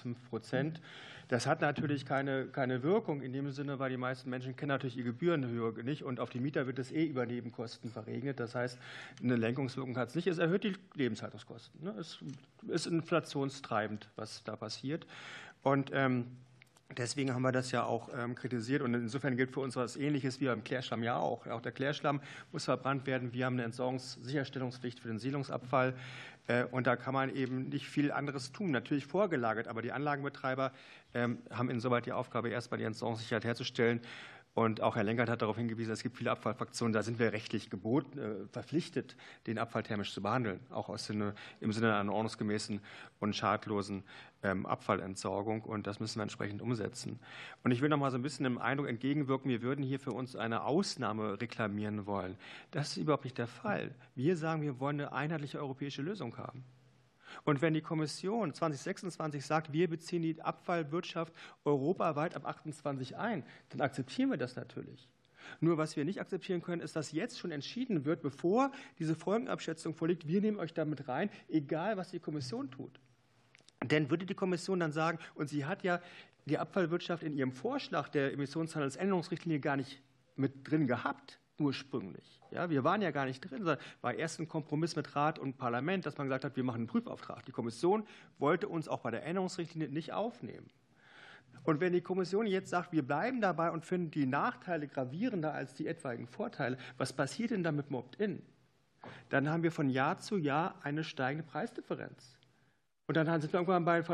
3-5%. Das hat natürlich keine Wirkung in dem Sinne, weil die meisten Menschen kennen natürlich die Gebührenhöhe nicht und auf die Mieter wird es über Nebenkosten verregnet. Das heißt, eine Lenkungswirkung hat es nicht. Es erhöht die Lebenshaltungskosten. Es ist inflationstreibend, was da passiert. Und deswegen haben wir das ja auch kritisiert. Und insofern gilt für uns was Ähnliches wie beim Klärschlamm ja auch. Auch der Klärschlamm muss verbrannt werden. Wir haben eine Entsorgungssicherstellungspflicht für den Siedlungsabfall. Und da kann man eben nicht viel anderes tun. Natürlich vorgelagert, aber die Anlagenbetreiber haben insoweit die Aufgabe, erstmal die Entsorgungssicherheit herzustellen. Und auch Herr Lenkert hat darauf hingewiesen, es gibt viele Abfallfraktionen, da sind wir rechtlich verpflichtet, den Abfall thermisch zu behandeln, auch im Sinne einer ordnungsgemäßen und schadlosen Abfallentsorgung. Und das müssen wir entsprechend umsetzen. Und ich will noch mal so ein bisschen dem Eindruck entgegenwirken, wir würden hier für uns eine Ausnahme reklamieren wollen. Das ist überhaupt nicht der Fall. Wir sagen, wir wollen eine einheitliche europäische Lösung haben. Und wenn die Kommission 2026 sagt, wir beziehen die Abfallwirtschaft europaweit ab 28 ein, dann akzeptieren wir das natürlich. Nur was wir nicht akzeptieren können, ist, dass jetzt schon entschieden wird, bevor diese Folgenabschätzung vorliegt, wir nehmen euch damit rein, egal was die Kommission tut. Denn würde die Kommission dann sagen, und sie hat ja die Abfallwirtschaft in ihrem Vorschlag der Emissionshandelsänderungsrichtlinie gar nicht mit drin gehabt, ursprünglich. Ja, wir waren ja gar nicht drin, sondern war erst ein Kompromiss mit Rat und Parlament, dass man gesagt hat, wir machen einen Prüfauftrag. Die Kommission wollte uns auch bei der Änderungsrichtlinie nicht aufnehmen. Und wenn die Kommission jetzt sagt, wir bleiben dabei und finden die Nachteile gravierender als die etwaigen Vorteile, was passiert denn da mit dem Opt-in? Dann haben wir von Jahr zu Jahr eine steigende Preisdifferenz. Und dann sind wir irgendwann bei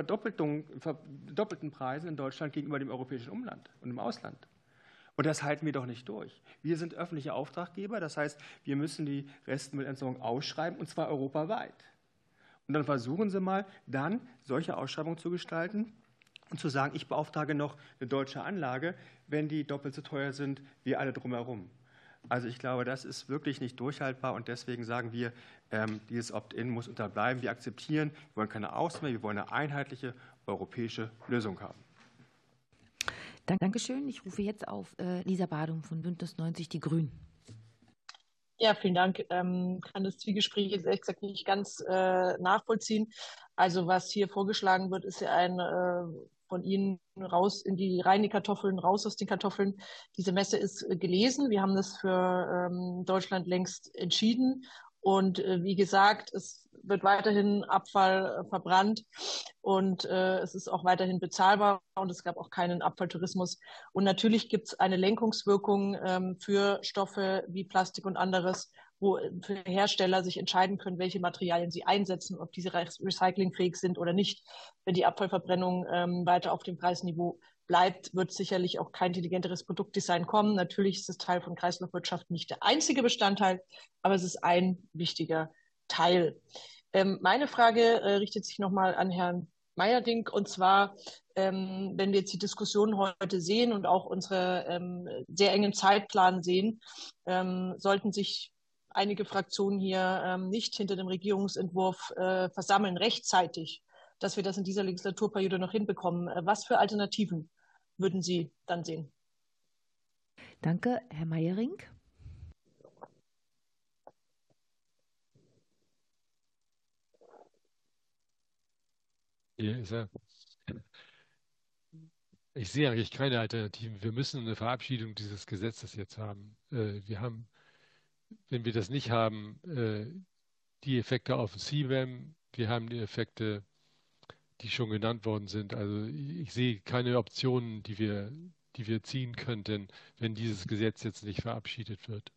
verdoppelten Preisen in Deutschland gegenüber dem europäischen Umland und im Ausland. Und das halten wir doch nicht durch. Wir sind öffentliche Auftraggeber, das heißt, wir müssen die Restmüllentsorgung ausschreiben, und zwar europaweit. Und dann versuchen Sie mal, dann solche Ausschreibungen zu gestalten und zu sagen, ich beauftrage noch eine deutsche Anlage, wenn die doppelt so teuer sind wie alle drumherum. Also ich glaube, das ist wirklich nicht durchhaltbar, und deswegen sagen wir, dieses Opt-in muss unterbleiben. Wir akzeptieren, wir wollen keine Ausnahme, wir wollen eine einheitliche europäische Lösung haben. Dankeschön. Ich rufe jetzt auf Lisa Badum von Bündnis 90 Die Grünen. Ja, vielen Dank. Kann das Zwiegespräch jetzt ehrlich gesagt nicht ganz nachvollziehen. Also was hier vorgeschlagen wird, ist ja ein von Ihnen raus in die reinen Kartoffeln, raus aus den Kartoffeln. Diese Messe ist gelesen. Wir haben das für Deutschland längst entschieden. Und wie gesagt, es wird weiterhin Abfall verbrannt und es ist auch weiterhin bezahlbar und es gab auch keinen Abfalltourismus. Und natürlich gibt es eine Lenkungswirkung für Stoffe wie Plastik und anderes, wo für Hersteller sich entscheiden können, welche Materialien sie einsetzen, ob diese recyclingfähig sind oder nicht. Wenn die Abfallverbrennung weiter auf dem Preisniveau bleibt, wird sicherlich auch kein intelligenteres Produktdesign kommen. Natürlich ist es Teil von Kreislaufwirtschaft nicht der einzige Bestandteil, aber es ist ein wichtiger Teil. Meine Frage richtet sich nochmal an Herrn Meyerdink, und zwar, wenn wir jetzt die Diskussion heute sehen und auch unsere sehr engen Zeitplan sehen, sollten sich einige Fraktionen hier nicht hinter dem Regierungsentwurf versammeln, rechtzeitig, dass wir das in dieser Legislaturperiode noch hinbekommen. Was für Alternativen würden Sie dann sehen? Danke, Herr Meyering. Hier ist er. Ich sehe eigentlich keine Alternativen. Wir müssen eine Verabschiedung dieses Gesetzes jetzt haben. Wir haben, wenn wir das nicht haben, die Effekte auf den CBAM, wir haben die Effekte, die schon genannt worden sind. Also ich sehe keine Optionen, die wir ziehen könnten, wenn dieses Gesetz jetzt nicht verabschiedet wird.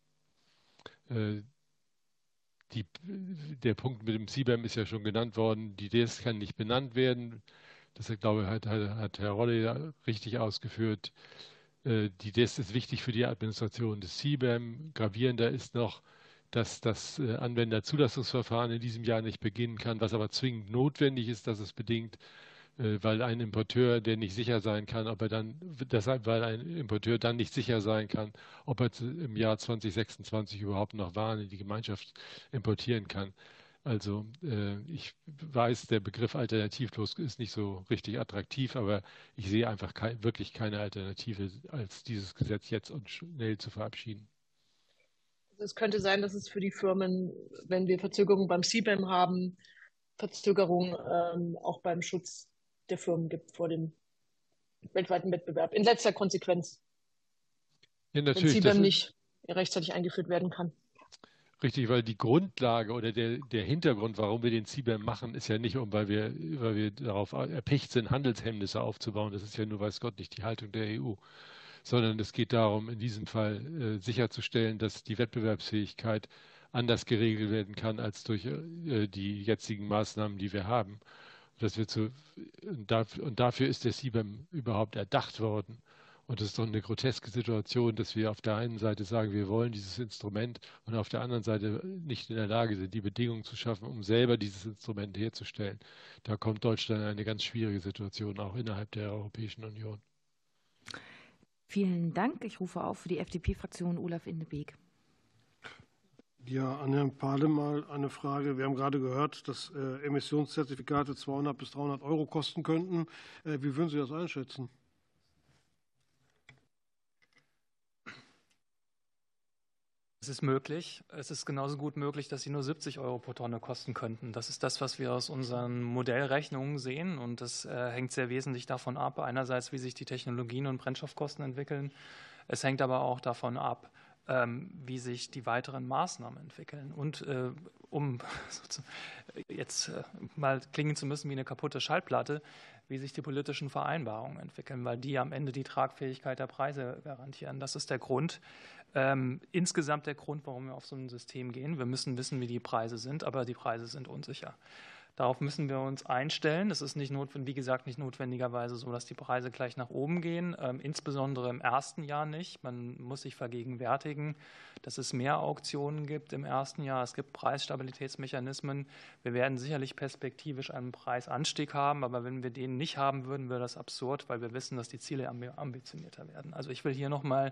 Der Punkt mit dem CBAM ist ja schon genannt worden. Die DS kann nicht benannt werden. Das, glaube ich, hat Herr Rolle richtig ausgeführt. Die DS ist wichtig für die Administration des CBAM. Gravierender ist noch, dass das Anwenderzulassungsverfahren in diesem Jahr nicht beginnen kann, was aber zwingend notwendig ist, dass es bedingt, weil ein Importeur, der nicht sicher sein kann, weil ein Importeur dann nicht sicher sein kann, ob er im Jahr 2026 überhaupt noch Waren in die Gemeinschaft importieren kann. Also ich weiß, der Begriff alternativlos ist nicht so richtig attraktiv, aber ich sehe einfach wirklich keine Alternative, als dieses Gesetz jetzt und schnell zu verabschieden. Es könnte sein, dass es für die Firmen, wenn wir Verzögerungen beim CBAM haben, Verzögerungen auch beim Schutz der Firmen gibt vor dem weltweiten Wettbewerb. In letzter Konsequenz. Ja, natürlich, wenn CBAM nicht rechtzeitig eingeführt werden kann. Richtig, weil die Grundlage oder der Hintergrund, warum wir den CBAM machen, ist ja nicht, weil wir darauf erpicht sind, Handelshemmnisse aufzubauen. Das ist ja nur, weiß Gott, nicht die Haltung der EU. Sondern es geht darum, in diesem Fall sicherzustellen, dass die Wettbewerbsfähigkeit anders geregelt werden kann als durch die jetzigen Maßnahmen, die wir haben. Und dafür ist der CBAM überhaupt erdacht worden. Und es ist doch eine groteske Situation, dass wir auf der einen Seite sagen, wir wollen dieses Instrument und auf der anderen Seite nicht in der Lage sind, die Bedingungen zu schaffen, um selber dieses Instrument herzustellen. Da kommt Deutschland in eine ganz schwierige Situation, auch innerhalb der Europäischen Union. Vielen Dank. Ich rufe auf für die FDP-Fraktion Olaf Indebeek. Ja, an Herrn Pahle mal eine Frage. Wir haben gerade gehört, dass Emissionszertifikate 200 bis 300 Euro kosten könnten. Wie würden Sie das einschätzen? Es ist möglich. Es ist genauso gut möglich, dass sie nur 70 Euro pro Tonne kosten könnten. Das ist das, was wir aus unseren Modellrechnungen sehen. Und das hängt sehr wesentlich davon ab, einerseits, wie sich die Technologien und Brennstoffkosten entwickeln. Es hängt aber auch davon ab, wie sich die weiteren Maßnahmen entwickeln. Und um jetzt mal klingen zu müssen wie eine kaputte Schallplatte, wie sich die politischen Vereinbarungen entwickeln, weil die am Ende die Tragfähigkeit der Preise garantieren. Das ist der Grund, insgesamt der Grund, warum wir auf so ein System gehen. Wir müssen wissen, wie die Preise sind, aber die Preise sind unsicher. Darauf müssen wir uns einstellen. Es ist nicht wie gesagt, nicht notwendigerweise so, dass die Preise gleich nach oben gehen, insbesondere im ersten Jahr nicht. Man muss sich vergegenwärtigen, dass es mehr Auktionen gibt im ersten Jahr. Es gibt Preisstabilitätsmechanismen. Wir werden sicherlich perspektivisch einen Preisanstieg haben, aber wenn wir den nicht haben würden, wäre das absurd, weil wir wissen, dass die Ziele ambitionierter werden. Also ich will hier nochmal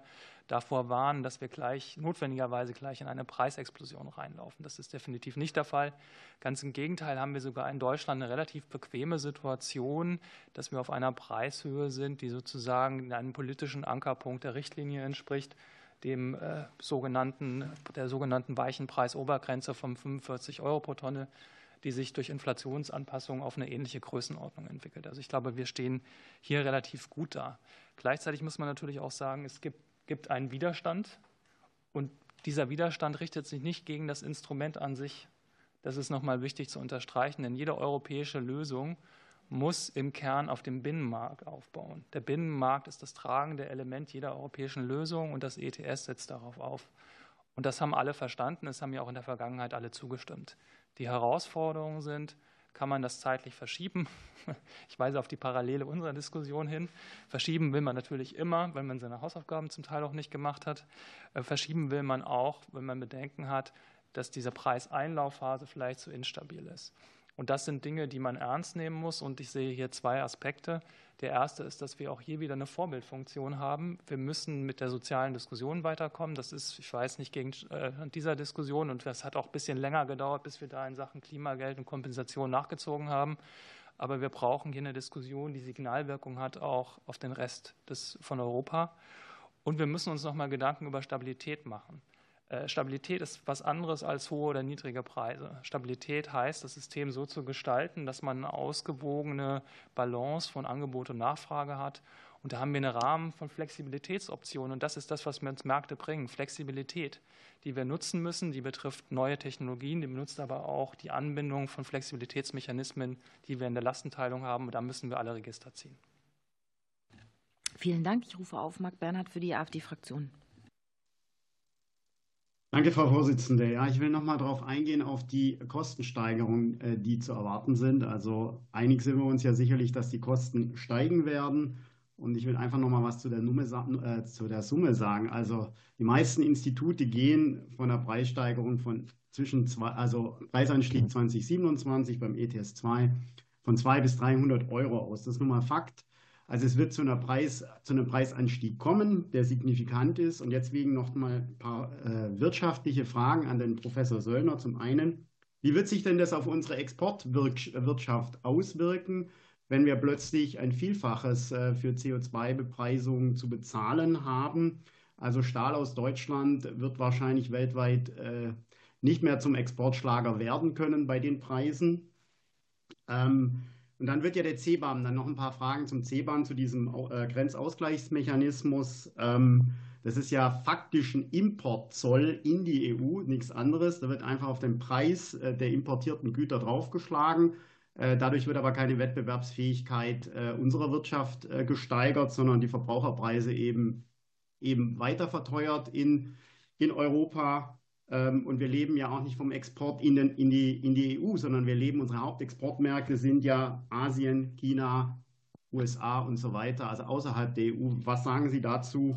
davor warnen, dass wir notwendigerweise gleich in eine Preisexplosion reinlaufen. Das ist definitiv nicht der Fall. Ganz im Gegenteil haben wir sogar in Deutschland eine relativ bequeme Situation, dass wir auf einer Preishöhe sind, die sozusagen einem politischen Ankerpunkt der Richtlinie entspricht, der sogenannten weichen Preisobergrenze von 45 € pro Tonne, die sich durch Inflationsanpassungen auf eine ähnliche Größenordnung entwickelt. Also ich glaube, wir stehen hier relativ gut da. Gleichzeitig muss man natürlich auch sagen, es gibt einen Widerstand und dieser Widerstand richtet sich nicht gegen das Instrument an sich. Das ist nochmal wichtig zu unterstreichen, denn jede europäische Lösung muss im Kern auf dem Binnenmarkt aufbauen. Der Binnenmarkt ist das tragende Element jeder europäischen Lösung und das ETS setzt darauf auf. Und das haben alle verstanden, es haben ja auch in der Vergangenheit alle zugestimmt. Die Herausforderungen sind, kann man das zeitlich verschieben? Ich weise auf die Parallele unserer Diskussion hin. Verschieben will man natürlich immer, wenn man seine Hausaufgaben zum Teil auch nicht gemacht hat. Verschieben will man auch, wenn man Bedenken hat, dass diese Preiseinlaufphase vielleicht zu instabil ist. Und das sind Dinge, die man ernst nehmen muss. Und ich sehe hier zwei Aspekte. Der erste ist, dass wir auch hier wieder eine Vorbildfunktion haben. Wir müssen mit der sozialen Diskussion weiterkommen. Das ist, ich weiß nicht, gegen dieser Diskussion. Und das hat auch ein bisschen länger gedauert, bis wir da in Sachen Klimageld und Kompensation nachgezogen haben. Aber wir brauchen hier eine Diskussion, die Signalwirkung hat, auch auf den Rest von Europa. Und wir müssen uns noch mal Gedanken über Stabilität machen. Stabilität ist was anderes als hohe oder niedrige Preise. Stabilität heißt, das System so zu gestalten, dass man eine ausgewogene Balance von Angebot und Nachfrage hat. Und da haben wir einen Rahmen von Flexibilitätsoptionen. Und das ist das, was wir ins Märkte bringen. Flexibilität, die wir nutzen müssen, die betrifft neue Technologien, die benutzt aber auch die Anbindung von Flexibilitätsmechanismen, die wir in der Lastenteilung haben. Und da müssen wir alle Register ziehen. Vielen Dank. Ich rufe auf Marc Bernhard für die AfD-Fraktion. Danke, Frau Vorsitzende. Ja, ich will noch mal darauf eingehen, auf die Kostensteigerungen, die zu erwarten sind. Also einig sind wir uns ja sicherlich, dass die Kosten steigen werden. Und ich will einfach noch mal was zu der Summe sagen. Also die meisten Institute gehen von der Preissteigerung von Preisanstieg 2027 beim ETS 2 von 200 bis 300 € aus. Das ist nun mal Fakt. Also es wird zu einem Preisanstieg kommen, der signifikant ist. Und jetzt wegen noch mal ein paar wirtschaftliche Fragen an den Professor Söllner. Zum einen, wie wird sich denn das auf unsere Exportwirtschaft auswirken, wenn wir plötzlich ein Vielfaches für CO2-Bepreisung zu bezahlen haben? Also Stahl aus Deutschland wird wahrscheinlich weltweit nicht mehr zum Exportschlager werden können bei den Preisen. Und dann wird ja der CBAM, dann noch ein paar Fragen zum CBAM, zu diesem Grenzausgleichsmechanismus. Das ist ja faktisch ein Importzoll in die EU, nichts anderes. Da wird einfach auf den Preis der importierten Güter draufgeschlagen. Dadurch wird aber keine Wettbewerbsfähigkeit unserer Wirtschaft gesteigert, sondern die Verbraucherpreise eben weiter verteuert in Europa. Und wir leben ja auch nicht vom Export in die EU, sondern unsere Hauptexportmärkte sind ja Asien, China, USA und so weiter, also außerhalb der EU. Was sagen Sie dazu?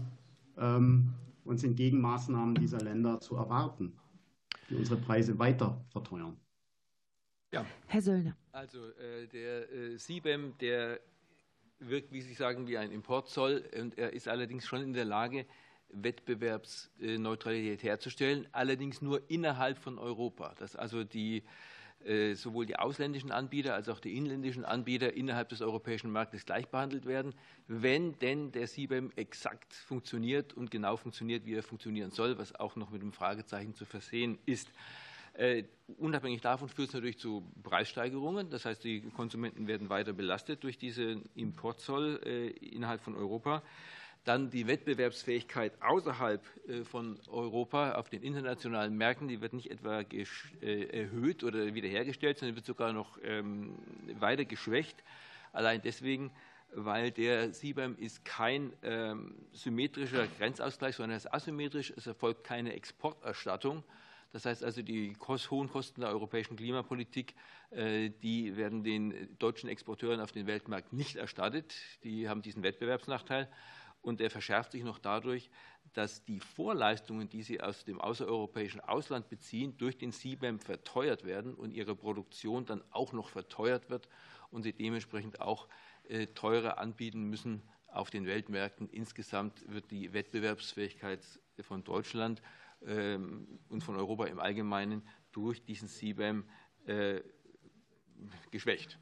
Und sind Gegenmaßnahmen dieser Länder zu erwarten, die unsere Preise weiter verteuern? Ja. Herr Söllner. Also der CBAM, der wirkt, wie Sie sagen, wie ein Importzoll, und er ist allerdings schon in der Lage, Wettbewerbsneutralität herzustellen, allerdings nur innerhalb von Europa. Dass also sowohl die ausländischen Anbieter als auch die inländischen Anbieter innerhalb des europäischen Marktes gleich behandelt werden, wenn denn der CBAM exakt funktioniert und genau funktioniert, wie er funktionieren soll, was auch noch mit einem Fragezeichen zu versehen ist. Unabhängig davon führt es natürlich zu Preissteigerungen. Das heißt, die Konsumenten werden weiter belastet durch diesen Importzoll innerhalb von Europa. Dann die Wettbewerbsfähigkeit außerhalb von Europa auf den internationalen Märkten, die wird nicht etwa erhöht oder wiederhergestellt, sondern wird sogar noch weiter geschwächt. Allein deswegen, weil der CBAM ist kein symmetrischer Grenzausgleich, sondern er ist asymmetrisch. Es erfolgt keine Exporterstattung. Das heißt also, die hohen Kosten der europäischen Klimapolitik, die werden den deutschen Exporteuren auf den Weltmarkt nicht erstattet. Die haben diesen Wettbewerbsnachteil. Und der verschärft sich noch dadurch, dass die Vorleistungen, die sie aus dem außereuropäischen Ausland beziehen, durch den CBAM verteuert werden und ihre Produktion dann auch noch verteuert wird und sie dementsprechend auch teurer anbieten müssen auf den Weltmärkten. Insgesamt wird die Wettbewerbsfähigkeit von Deutschland und von Europa im Allgemeinen durch diesen CBAM geschwächt.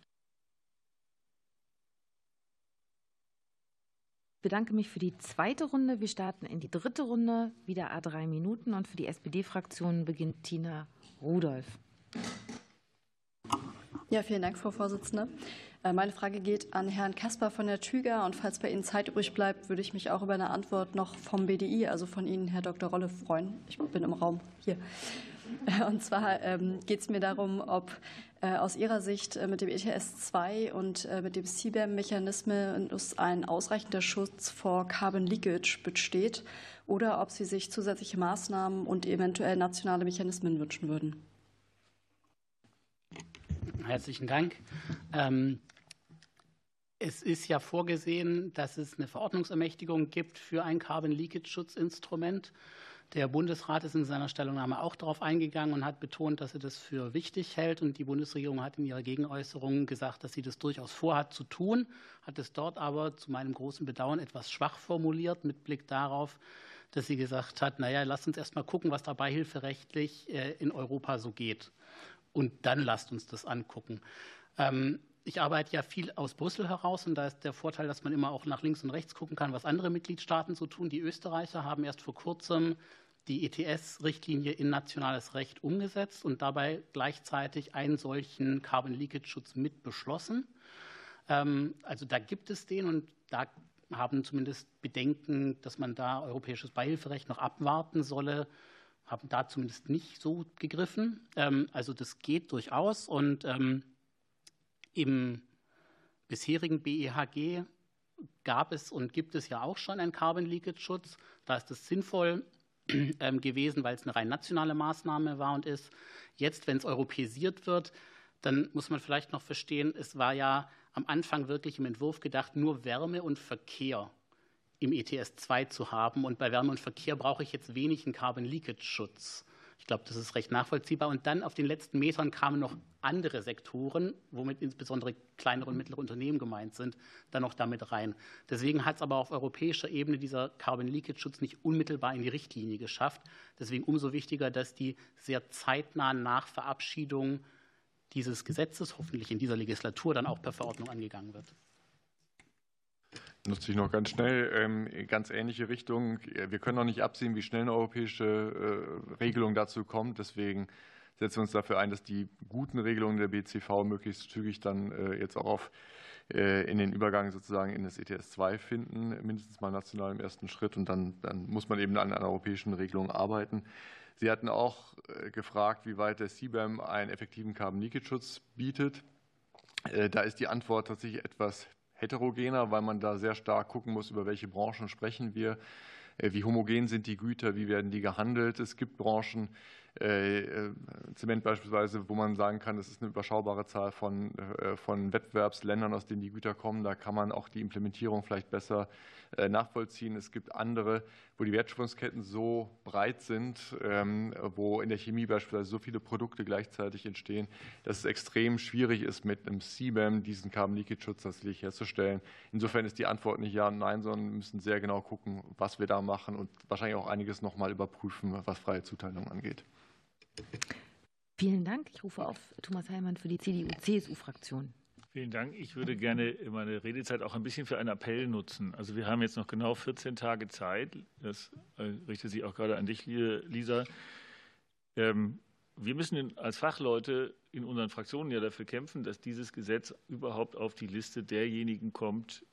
Ich bedanke mich für die zweite Runde. Wir starten in die dritte Runde, wieder A3 Minuten. Und für die SPD-Fraktion beginnt Tina Rudolph. Ja, vielen Dank, Frau Vorsitzende. Meine Frage geht an Herrn Caspar von der TÜGA. Und falls bei Ihnen Zeit übrig bleibt, würde ich mich auch über eine Antwort noch vom BDI, also von Ihnen, Herr Dr. Rolle, freuen. Ich bin im Raum hier. Und zwar geht es mir darum, ob aus Ihrer Sicht mit dem ETS 2 und mit dem CBAM-Mechanismus ein ausreichender Schutz vor Carbon Leakage besteht oder ob Sie sich zusätzliche Maßnahmen und eventuell nationale Mechanismen wünschen würden. Herzlichen Dank. Es ist ja vorgesehen, dass es eine Verordnungsermächtigung gibt für ein Carbon-Leakage-Schutzinstrument. Der Bundesrat ist in seiner Stellungnahme auch darauf eingegangen und hat betont, dass er das für wichtig hält. Und die Bundesregierung hat in ihrer Gegenäußerung gesagt, dass sie das durchaus vorhat zu tun, hat es dort aber zu meinem großen Bedauern etwas schwach formuliert mit Blick darauf, dass sie gesagt hat, naja, lasst uns erst mal gucken, was da beihilferechtlich in Europa so geht. Und dann lasst uns das angucken. Ich arbeite ja viel aus Brüssel heraus und da ist der Vorteil, dass man immer auch nach links und rechts gucken kann, was andere Mitgliedstaaten so tun. Die Österreicher haben erst vor kurzem die ETS-Richtlinie in nationales Recht umgesetzt und dabei gleichzeitig einen solchen Carbon-Leakage-Schutz mit beschlossen. Also da gibt es den und da haben zumindest Bedenken, dass man da europäisches Beihilferecht noch abwarten solle, haben da zumindest nicht so gegriffen. Also das geht durchaus und im bisherigen BEHG gab es und gibt es ja auch schon einen Carbon-Leakage-Schutz. Da ist es sinnvoll gewesen, weil es eine rein nationale Maßnahme war und ist. Jetzt, wenn es europäisiert wird, dann muss man vielleicht noch verstehen, es war ja am Anfang wirklich im Entwurf gedacht, nur Wärme und Verkehr im ETS 2 zu haben. Und bei Wärme und Verkehr brauche ich jetzt wenig einen Carbon-Leakage-Schutz. Ich glaube, das ist recht nachvollziehbar. Und dann auf den letzten Metern kamen noch andere Sektoren, womit insbesondere kleinere und mittlere Unternehmen gemeint sind, dann noch damit rein. Deswegen hat es aber auf europäischer Ebene dieser Carbon-Leakage-Schutz nicht unmittelbar in die Richtlinie geschafft. Deswegen umso wichtiger, dass die sehr zeitnah nach Verabschiedung dieses Gesetzes, hoffentlich in dieser Legislatur, dann auch per Verordnung angegangen wird. Nutze ich noch ganz schnell, ganz ähnliche Richtung. Wir können noch nicht absehen, wie schnell eine europäische Regelung dazu kommt. Deswegen setzen wir uns dafür ein, dass die guten Regelungen der BCV möglichst zügig dann jetzt auch in den Übergang sozusagen in das ETS 2 finden, mindestens mal national im ersten Schritt. Und dann muss man eben an einer europäischen Regelung arbeiten. Sie hatten auch gefragt, wie weit der CBAM einen effektiven Carbon-Leakage-Schutz bietet. Da ist die Antwort tatsächlich etwas heterogener, weil man da sehr stark gucken muss, über welche Branchen sprechen wir, wie homogen sind die Güter, wie werden die gehandelt. Es gibt Branchen, Zement beispielsweise, wo man sagen kann, es ist eine überschaubare Zahl von Wettbewerbsländern, aus denen die Güter kommen. Da kann man auch die Implementierung vielleicht besser nachvollziehen. Es gibt andere, wo die Wertschöpfungsketten so breit sind, wo in der Chemie beispielsweise so viele Produkte gleichzeitig entstehen, dass es extrem schwierig ist, mit einem CBAM diesen Carbon-Leakage-Schutz tatsächlich herzustellen. Insofern ist die Antwort nicht ja und nein, sondern wir müssen sehr genau gucken, was wir da machen und wahrscheinlich auch einiges noch mal überprüfen, was freie Zuteilung angeht. Vielen Dank. Ich rufe auf Thomas Heilmann für die CDU-CSU-Fraktion. Vielen Dank. Ich würde gerne meine Redezeit auch ein bisschen für einen Appell nutzen. Also wir haben jetzt noch genau 14 Tage Zeit. Das richtet sich auch gerade an dich, Lisa. Wir müssen als Fachleute in unseren Fraktionen ja dafür kämpfen, dass dieses Gesetz überhaupt auf die Liste derjenigen kommt,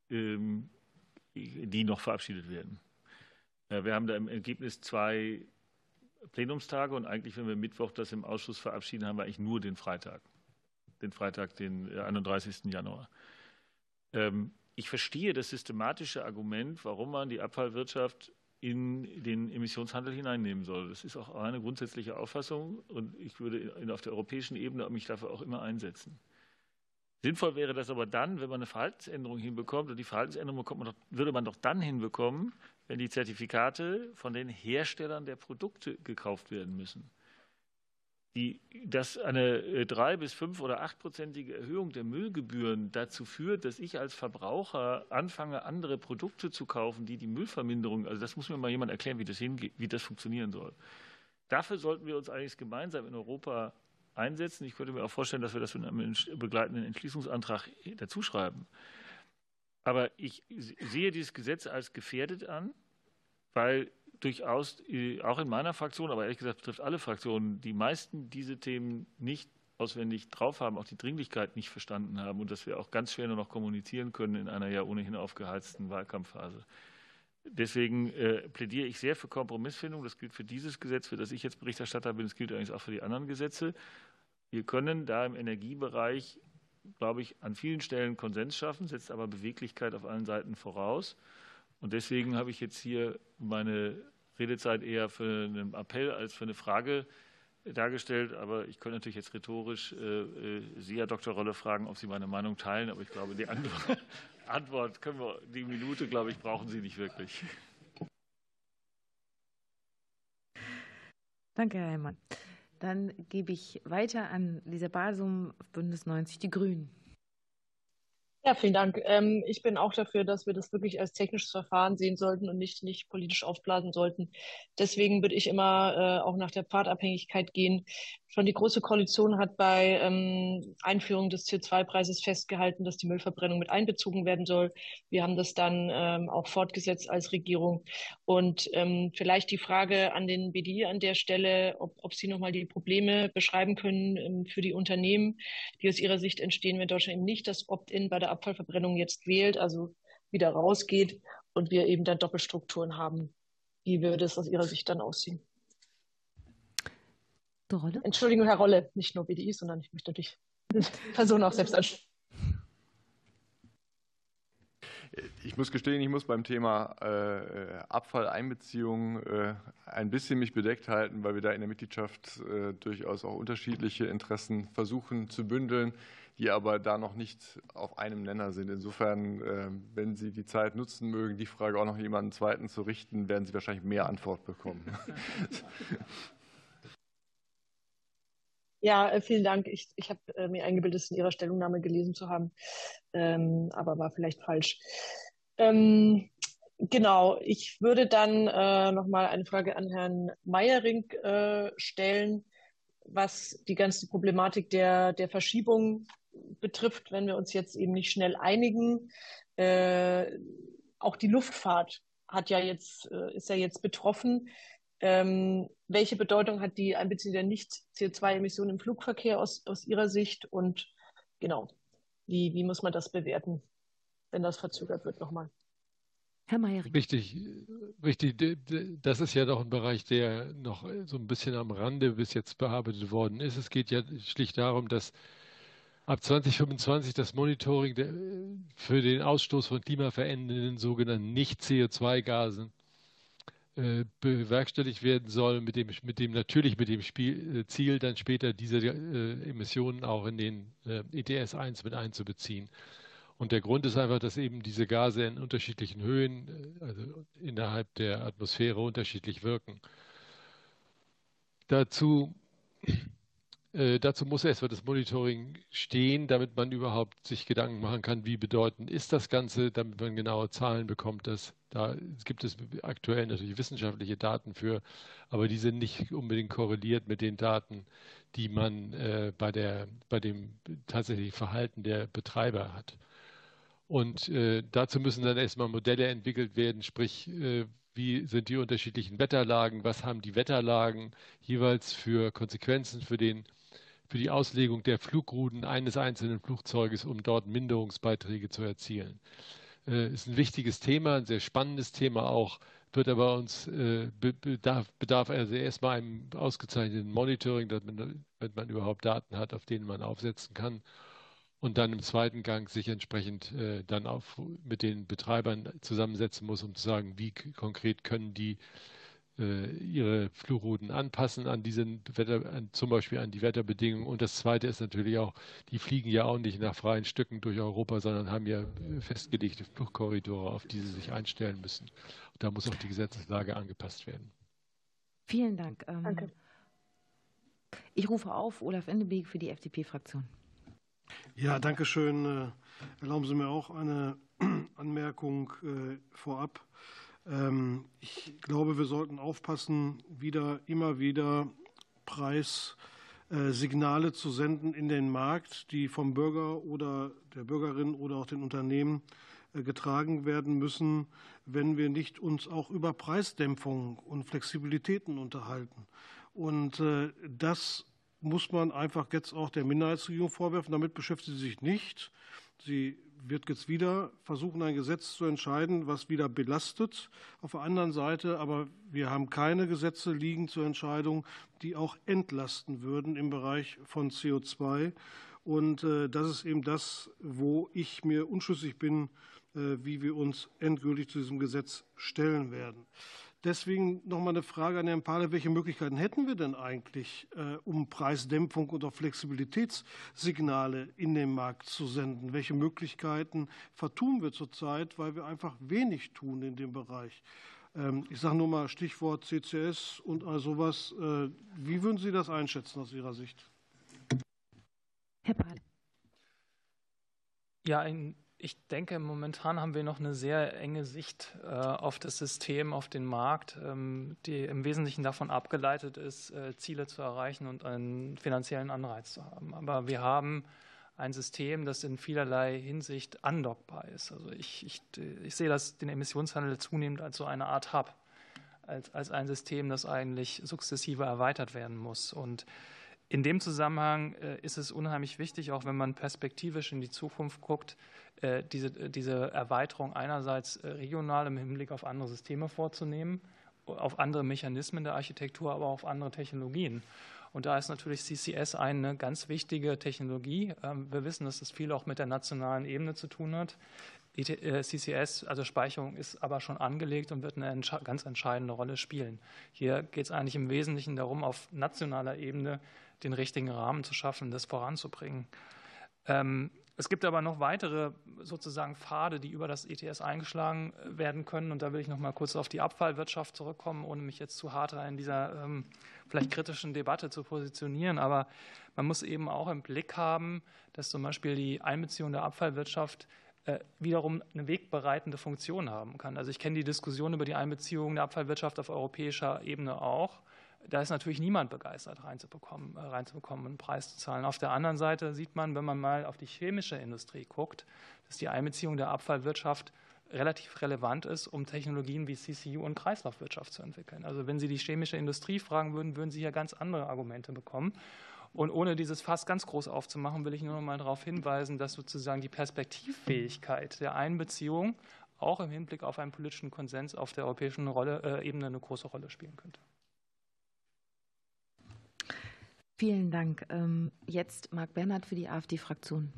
die noch verabschiedet werden. Wir haben da im Ergebnis 2 Plenumstage und eigentlich, wenn wir Mittwoch das im Ausschuss verabschieden, haben wir eigentlich nur den Freitag, den 31. Januar. Ich verstehe das systematische Argument, warum man die Abfallwirtschaft in den Emissionshandel hineinnehmen soll. Das ist auch eine grundsätzliche Auffassung und ich würde auf der europäischen Ebene mich dafür auch immer einsetzen. Sinnvoll wäre das aber dann, wenn man eine Verhaltensänderung hinbekommt, und die Verhaltensänderung würde man doch dann hinbekommen, wenn die Zertifikate von den Herstellern der Produkte gekauft werden müssen. dass eine 3- bis 5- oder 8-prozentige Erhöhung der Müllgebühren dazu führt, dass ich als Verbraucher anfange, andere Produkte zu kaufen, die Müllverminderung, also das muss mir mal jemand erklären, wie das hingeht, wie das funktionieren soll. Dafür sollten wir uns eigentlich gemeinsam in Europa einsetzen. Ich könnte mir auch vorstellen, dass wir das in einem begleitenden Entschließungsantrag dazuschreiben. Aber ich sehe dieses Gesetz als gefährdet an, weil durchaus auch in meiner Fraktion, aber ehrlich gesagt betrifft alle Fraktionen, die meisten diese Themen nicht auswendig drauf haben, auch die Dringlichkeit nicht verstanden haben und dass wir auch ganz schwer nur noch kommunizieren können in einer ja ohnehin aufgeheizten Wahlkampfphase. Deswegen plädiere ich sehr für Kompromissfindung. Das gilt für dieses Gesetz, für das ich jetzt Berichterstatter bin. Das gilt übrigens auch für die anderen Gesetze. Wir können da im Energiebereich, glaube ich, an vielen Stellen Konsens schaffen, setzt aber Beweglichkeit auf allen Seiten voraus. Und deswegen habe ich jetzt hier meine Redezeit eher für einen Appell als für eine Frage dargestellt. Aber ich könnte natürlich jetzt rhetorisch Sie, Herr Dr. Rolle, fragen, ob Sie meine Meinung teilen. Aber ich glaube, die Antwort können wir, die Minute, glaube ich, brauchen Sie nicht wirklich. Danke, Herr Heimann. Dann gebe ich weiter an Lisa Basum, Bündnis 90, die Grünen. Ja, vielen Dank. Ich bin auch dafür, dass wir das wirklich als technisches Verfahren sehen sollten und nicht politisch aufblasen sollten. Deswegen würde ich immer auch nach der Pfadabhängigkeit gehen. Schon die Große Koalition hat bei Einführung des CO2-Preises festgehalten, dass die Müllverbrennung mit einbezogen werden soll. Wir haben das dann auch fortgesetzt als Regierung. Und vielleicht die Frage an den BDI an der Stelle, ob Sie nochmal die Probleme beschreiben können für die Unternehmen, die aus Ihrer Sicht entstehen, wenn Deutschland eben nicht das Opt-in bei der Abfallverbrennung jetzt wählt, also wieder rausgeht und wir eben dann Doppelstrukturen haben. Wie würde es aus Ihrer Sicht dann aussehen? Rolle? Entschuldigung, Herr Rolle, nicht nur BDI, sondern ich möchte natürlich Personen auch selbst ansprechen. Ich muss gestehen, ich muss beim Thema Abfalleinbeziehung ein bisschen mich bedeckt halten, weil wir da in der Mitgliedschaft durchaus auch unterschiedliche Interessen versuchen zu bündeln, die aber da noch nicht auf einem Nenner sind. Insofern, wenn Sie die Zeit nutzen mögen, die Frage auch noch jemanden Zweiten zu richten, werden Sie wahrscheinlich mehr Antwort bekommen. Ja, vielen Dank. Ich habe mir eingebildet, es in Ihrer Stellungnahme gelesen zu haben, aber war vielleicht falsch. Genau, ich würde dann nochmal eine Frage an Herrn Meyering stellen, was die ganze Problematik der Verschiebung betrifft, wenn wir uns jetzt eben nicht schnell einigen. Auch die Luftfahrt ist ja jetzt betroffen. Welche Bedeutung hat die Einbeziehung der Nicht-CO2-Emissionen im Flugverkehr aus Ihrer Sicht? Und genau, wie muss man das bewerten, wenn das verzögert wird nochmal? Herr Meyering. Richtig. Das ist ja doch ein Bereich, der noch so ein bisschen am Rande bis jetzt bearbeitet worden ist. Es geht ja schlicht darum, dass ab 2025 das Monitoring für den Ausstoß von klimaverändernden sogenannten Nicht-CO2-Gasen bewerkstelligt werden soll, mit dem Ziel, dann später diese Emissionen auch in den ETS 1 mit einzubeziehen. Und der Grund ist einfach, dass eben diese Gase in unterschiedlichen Höhen, also innerhalb der Atmosphäre, unterschiedlich wirken. Dazu muss erstmal das Monitoring stehen, damit man überhaupt sich Gedanken machen kann, wie bedeutend ist das Ganze, damit man genaue Zahlen bekommt. Da gibt es aktuell natürlich wissenschaftliche Daten für, aber die sind nicht unbedingt korreliert mit den Daten, die man bei dem tatsächlichen Verhalten der Betreiber hat. Und dazu müssen dann erstmal Modelle entwickelt werden, sprich, wie sind die unterschiedlichen Wetterlagen, was haben die Wetterlagen jeweils für Konsequenzen für die Auslegung der Flugrouten eines einzelnen Flugzeuges, um dort Minderungsbeiträge zu erzielen. Ist ein wichtiges Thema, ein sehr spannendes Thema auch, wird aber uns bedarf also erstmal einem ausgezeichneten Monitoring, damit man überhaupt Daten hat, auf denen man aufsetzen kann. Und dann im zweiten Gang sich entsprechend dann auch mit den Betreibern zusammensetzen muss, um zu sagen, wie konkret können die ihre Flugrouten anpassen an zum Beispiel an die Wetterbedingungen. Und das Zweite ist natürlich auch, die fliegen ja auch nicht nach freien Stücken durch Europa, sondern haben ja festgelegte Flugkorridore, auf die sie sich einstellen müssen. Und da muss auch die Gesetzeslage angepasst werden. Vielen Dank. Danke. Ich rufe auf Olaf Endebeek für die FDP-Fraktion. Ja, danke schön. Erlauben Sie mir auch eine Anmerkung vorab. Ich glaube, wir sollten aufpassen, immer wieder Preissignale zu senden in den Markt, die vom Bürger oder der Bürgerin oder auch den Unternehmen getragen werden müssen, wenn wir nicht uns auch über Preisdämpfung und Flexibilitäten unterhalten. Und das muss man einfach jetzt auch der Minderheitsregierung vorwerfen. Damit beschäftigt sie sich nicht. Sie wird jetzt wieder versuchen, ein Gesetz zu entscheiden, was wieder belastet. Auf der anderen Seite aber, wir haben keine Gesetze liegen zur Entscheidung, die auch entlasten würden im Bereich von CO2. Und das ist eben das, wo ich mir unschlüssig bin, wie wir uns endgültig zu diesem Gesetz stellen werden. Deswegen noch mal eine Frage an Herrn Pahle. Welche Möglichkeiten hätten wir denn eigentlich, um Preisdämpfung und auch Flexibilitätssignale in den Markt zu senden? Welche Möglichkeiten vertun wir zurzeit, weil wir einfach wenig tun in dem Bereich? Ich sage nur mal Stichwort CCS und all sowas. Wie würden Sie das einschätzen aus Ihrer Sicht? Herr Pahle. Ja, ich denke, momentan haben wir noch eine sehr enge Sicht auf das System, auf den Markt, die im Wesentlichen davon abgeleitet ist, Ziele zu erreichen und einen finanziellen Anreiz zu haben. Aber wir haben ein System, das in vielerlei Hinsicht andockbar ist. Also ich sehe den Emissionshandel zunehmend als so eine Art Hub, als ein System, das eigentlich sukzessive erweitert werden muss. Und in dem Zusammenhang ist es unheimlich wichtig, auch wenn man perspektivisch in die Zukunft guckt, diese Erweiterung einerseits regional im Hinblick auf andere Systeme vorzunehmen, auf andere Mechanismen der Architektur, aber auch auf andere Technologien. Und da ist natürlich CCS eine ganz wichtige Technologie. Wir wissen, dass das viel auch mit der nationalen Ebene zu tun hat. CCS, also Speicherung, ist aber schon angelegt und wird eine ganz entscheidende Rolle spielen. Hier geht es eigentlich im Wesentlichen darum, auf nationaler Ebene den richtigen Rahmen zu schaffen, das voranzubringen. Es gibt aber noch weitere sozusagen Pfade, die über das ETS eingeschlagen werden können. Und da will ich noch mal kurz auf die Abfallwirtschaft zurückkommen, ohne mich jetzt zu hart in dieser vielleicht kritischen Debatte zu positionieren. Aber man muss eben auch im Blick haben, dass zum Beispiel die Einbeziehung der Abfallwirtschaft wiederum eine wegbereitende Funktion haben kann. Also ich kenne die Diskussion über die Einbeziehung der Abfallwirtschaft auf europäischer Ebene auch. Da ist natürlich niemand begeistert, reinzubekommen, einen Preis zu zahlen. Auf der anderen Seite sieht man, wenn man mal auf die chemische Industrie guckt, dass die Einbeziehung der Abfallwirtschaft relativ relevant ist, um Technologien wie CCU und Kreislaufwirtschaft zu entwickeln. Also wenn Sie die chemische Industrie fragen würden, würden Sie hier ganz andere Argumente bekommen. Und ohne dieses Fass ganz groß aufzumachen, will ich nur noch mal darauf hinweisen, dass sozusagen die Perspektivfähigkeit der Einbeziehung auch im Hinblick auf einen politischen Konsens auf der europäischen Ebene eine große Rolle spielen könnte. Vielen Dank. Jetzt Marc Bernhard für die AfD-Fraktion.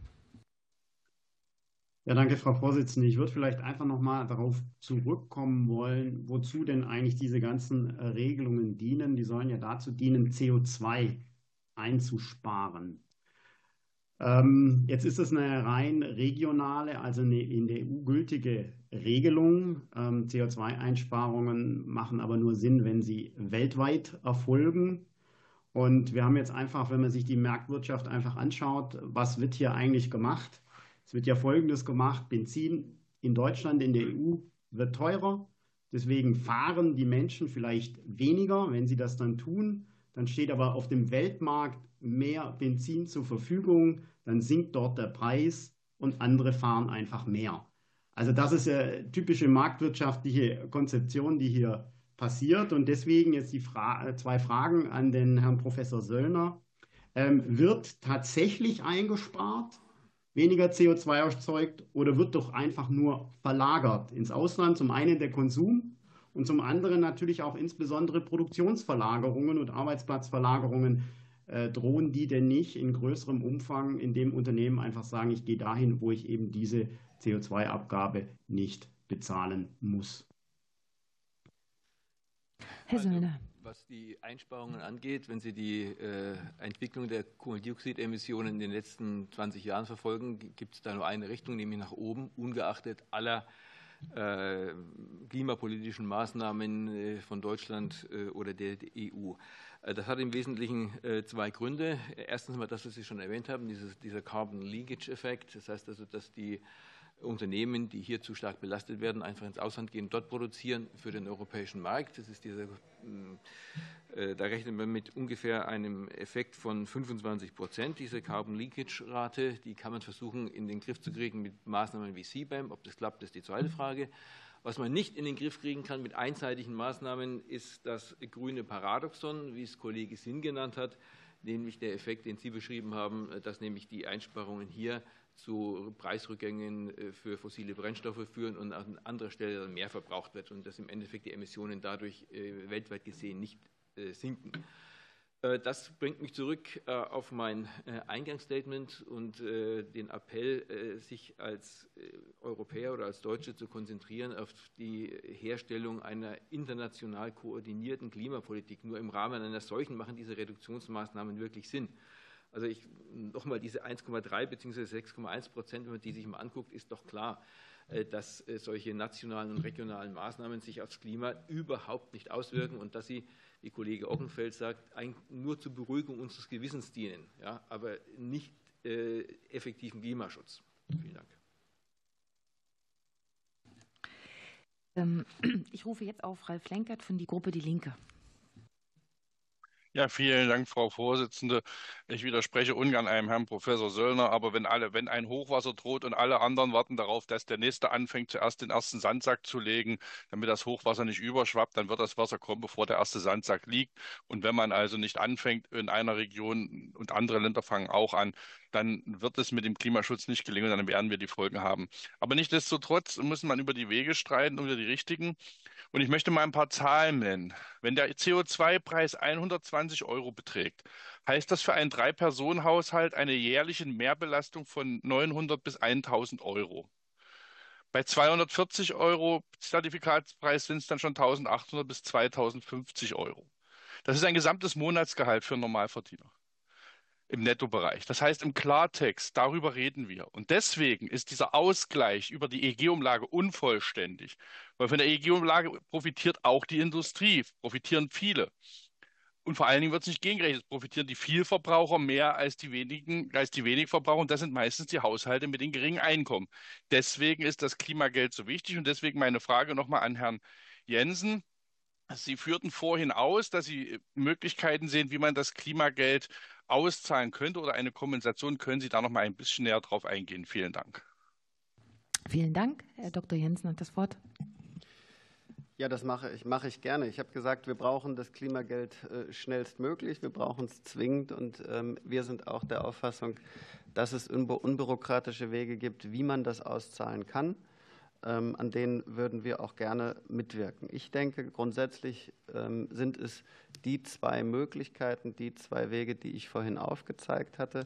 Ja, danke, Frau Vorsitzende. Ich würde vielleicht einfach noch mal darauf zurückkommen wollen, wozu denn eigentlich diese ganzen Regelungen dienen. Die sollen ja dazu dienen, CO2 einzusparen. Jetzt ist es eine rein regionale, also eine in der EU gültige Regelung. CO2-Einsparungen machen aber nur Sinn, wenn sie weltweit erfolgen. Und wir haben jetzt einfach, wenn man sich die Marktwirtschaft einfach anschaut, was wird hier eigentlich gemacht? Es wird ja Folgendes gemacht: Benzin in Deutschland, in der EU wird teurer. Deswegen fahren die Menschen vielleicht weniger, wenn sie das dann tun. Dann steht aber auf dem Weltmarkt mehr Benzin zur Verfügung. Dann sinkt dort der Preis und andere fahren einfach mehr. Also das ist eine typische marktwirtschaftliche Konzeption, die hier passiert. Und deswegen jetzt die zwei Fragen an den Herrn Professor Söllner. Wird tatsächlich eingespart, weniger CO2 erzeugt, oder wird doch einfach nur verlagert ins Ausland? Zum einen der Konsum und zum anderen natürlich auch insbesondere Produktionsverlagerungen und Arbeitsplatzverlagerungen. Drohen die denn nicht in größerem Umfang in dem Unternehmen einfach sagen, ich gehe dahin, wo ich eben diese CO2-Abgabe nicht bezahlen muss? Herr Söllner. Was die Einsparungen angeht, wenn Sie die Entwicklung der Kohlendioxidemissionen in den letzten 20 Jahren verfolgen, gibt es da nur eine Richtung, nämlich nach oben, ungeachtet aller klimapolitischen Maßnahmen von Deutschland oder der EU. Das hat im Wesentlichen zwei Gründe. Erstens mal das, was Sie schon erwähnt haben, dieser Carbon Leakage-Effekt. Das heißt also, dass die Unternehmen, die hier zu stark belastet werden, einfach ins Ausland gehen, dort produzieren für den europäischen Markt. Das ist da rechnet man mit ungefähr einem Effekt von 25%, diese Carbon Leakage Rate. Die kann man versuchen, in den Griff zu kriegen mit Maßnahmen wie CBAM. Ob das klappt, ist die zweite Frage. Was man nicht in den Griff kriegen kann mit einseitigen Maßnahmen, ist das grüne Paradoxon, wie es Kollege Sinn genannt hat, nämlich der Effekt, den Sie beschrieben haben, dass nämlich die Einsparungen hier zu Preisrückgängen für fossile Brennstoffe führen und an anderer Stelle dann mehr verbraucht wird und dass im Endeffekt die Emissionen dadurch weltweit gesehen nicht sinken. Das bringt mich zurück auf mein Eingangsstatement und den Appell, sich als Europäer oder als Deutsche zu konzentrieren auf die Herstellung einer international koordinierten Klimapolitik. Nur im Rahmen einer solchen machen diese Reduktionsmaßnahmen wirklich Sinn. Also nochmal diese 1,3 bzw. 6,1%, wenn man die sich mal anguckt, ist doch klar, dass solche nationalen und regionalen Maßnahmen sich aufs Klima überhaupt nicht auswirken und dass sie, wie Kollege Ockenfeld sagt, nur zur Beruhigung unseres Gewissens dienen, ja, aber nicht effektiven Klimaschutz. Vielen Dank. Ich rufe jetzt auf Ralf Lenkert von die Gruppe Die Linke. Ja, vielen Dank, Frau Vorsitzende. Ich widerspreche ungern einem Herrn Professor Söllner, aber wenn ein Hochwasser droht und alle anderen warten darauf, dass der Nächste anfängt, zuerst den ersten Sandsack zu legen, damit das Hochwasser nicht überschwappt, dann wird das Wasser kommen, bevor der erste Sandsack liegt. Und wenn man also nicht anfängt in einer Region und andere Länder fangen auch an, dann wird es mit dem Klimaschutz nicht gelingen und dann werden wir die Folgen haben. Aber nichtsdestotrotz muss man über die Wege streiten, über die richtigen. Und ich möchte mal ein paar Zahlen nennen. Wenn der CO2-Preis 120 € beträgt, heißt das für einen Drei-Personen-Haushalt eine jährliche Mehrbelastung von 900 bis 1.000 €. Bei 240 € Zertifikatspreis sind es dann schon 1.800 bis 2.050 €. Das ist ein gesamtes Monatsgehalt für einen Normalverdiener im Nettobereich. Das heißt im Klartext, darüber reden wir. Und deswegen ist dieser Ausgleich über die EEG-Umlage unvollständig. Weil von der EEG-Umlage profitiert auch die Industrie, profitieren viele. Und vor allen Dingen wird es nicht gegengerechnet. Profitieren die Vielverbraucher mehr als die Wenigverbraucher. Und das sind meistens die Haushalte mit den geringen Einkommen. Deswegen ist das Klimageld so wichtig. Und deswegen meine Frage nochmal an Herrn Jensen. Sie führten vorhin aus, dass Sie Möglichkeiten sehen, wie man das Klimageld auszahlen könnte oder eine Kompensation. Können Sie da noch mal ein bisschen näher drauf eingehen? Vielen Dank. Vielen Dank. Herr Dr. Jensen hat das Wort. Ja, das mache ich gerne. Ich habe gesagt, wir brauchen das Klimageld schnellstmöglich. Wir brauchen es zwingend. Und wir sind auch der Auffassung, dass es unbürokratische Wege gibt, wie man das auszahlen kann. An denen würden wir auch gerne mitwirken. Ich denke, grundsätzlich sind es die zwei Möglichkeiten, die zwei Wege, die ich vorhin aufgezeigt hatte.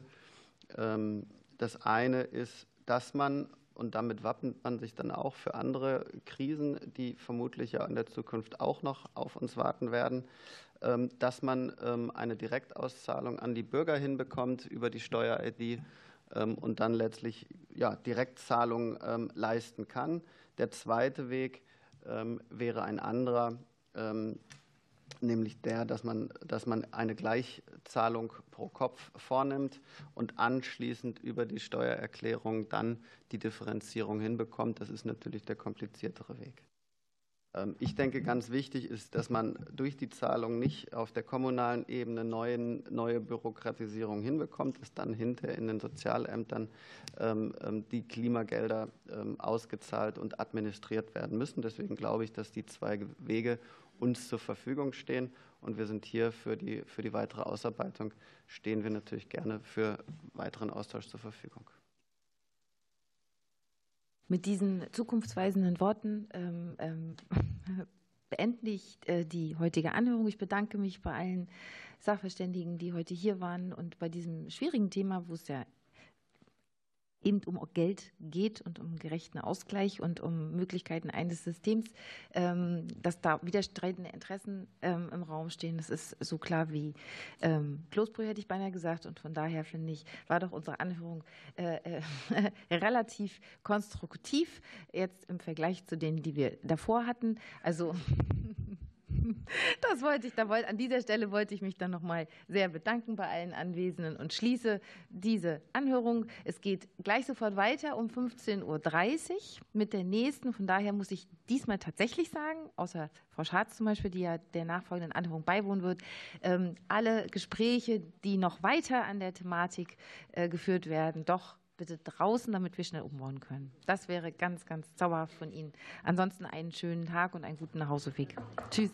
Das eine ist, dass man, und damit wappnet man sich dann auch für andere Krisen, die vermutlich ja in der Zukunft auch noch auf uns warten werden, dass man eine Direktauszahlung an die Bürger hinbekommt über die Steuer-ID, und dann letztlich Direktzahlungen leisten kann. Der zweite Weg wäre ein anderer, nämlich der, dass man eine Gleichzahlung pro Kopf vornimmt und anschließend über die Steuererklärung dann die Differenzierung hinbekommt. Das ist natürlich der kompliziertere Weg. Ich denke, ganz wichtig ist, dass man durch die Zahlung nicht auf der kommunalen Ebene neue Bürokratisierung hinbekommt, dass dann hinterher in den Sozialämtern die Klimagelder ausgezahlt und administriert werden müssen. Deswegen glaube ich, dass die zwei Wege uns zur Verfügung stehen. Und wir sind hier für die weitere Ausarbeitung, stehen wir natürlich gerne für weiteren Austausch zur Verfügung. Mit diesen zukunftsweisenden Worten beende ich die heutige Anhörung. Ich bedanke mich bei allen Sachverständigen, die heute hier waren und bei diesem schwierigen Thema, wo es ja eben um Geld geht und um gerechten Ausgleich und um Möglichkeiten eines Systems, dass da widerstreitende Interessen im Raum stehen. Das ist so klar wie Kloßbrühe, hätte ich beinahe gesagt. Und von daher finde ich, war doch unsere Anhörung relativ konstruktiv, jetzt im Vergleich zu denen, die wir davor hatten. Also An dieser Stelle wollte ich mich dann noch mal sehr bedanken bei allen Anwesenden und schließe diese Anhörung. Es geht gleich sofort weiter um 15:30 Uhr mit der nächsten. Von daher muss ich diesmal tatsächlich sagen, außer Frau Schartz zum Beispiel, die ja der nachfolgenden Anhörung beiwohnen wird, alle Gespräche, die noch weiter an der Thematik geführt werden, doch bitte draußen, damit wir schnell umbauen können. Das wäre ganz, ganz zauberhaft von Ihnen. Ansonsten einen schönen Tag und einen guten Nachhauseweg. Tschüss.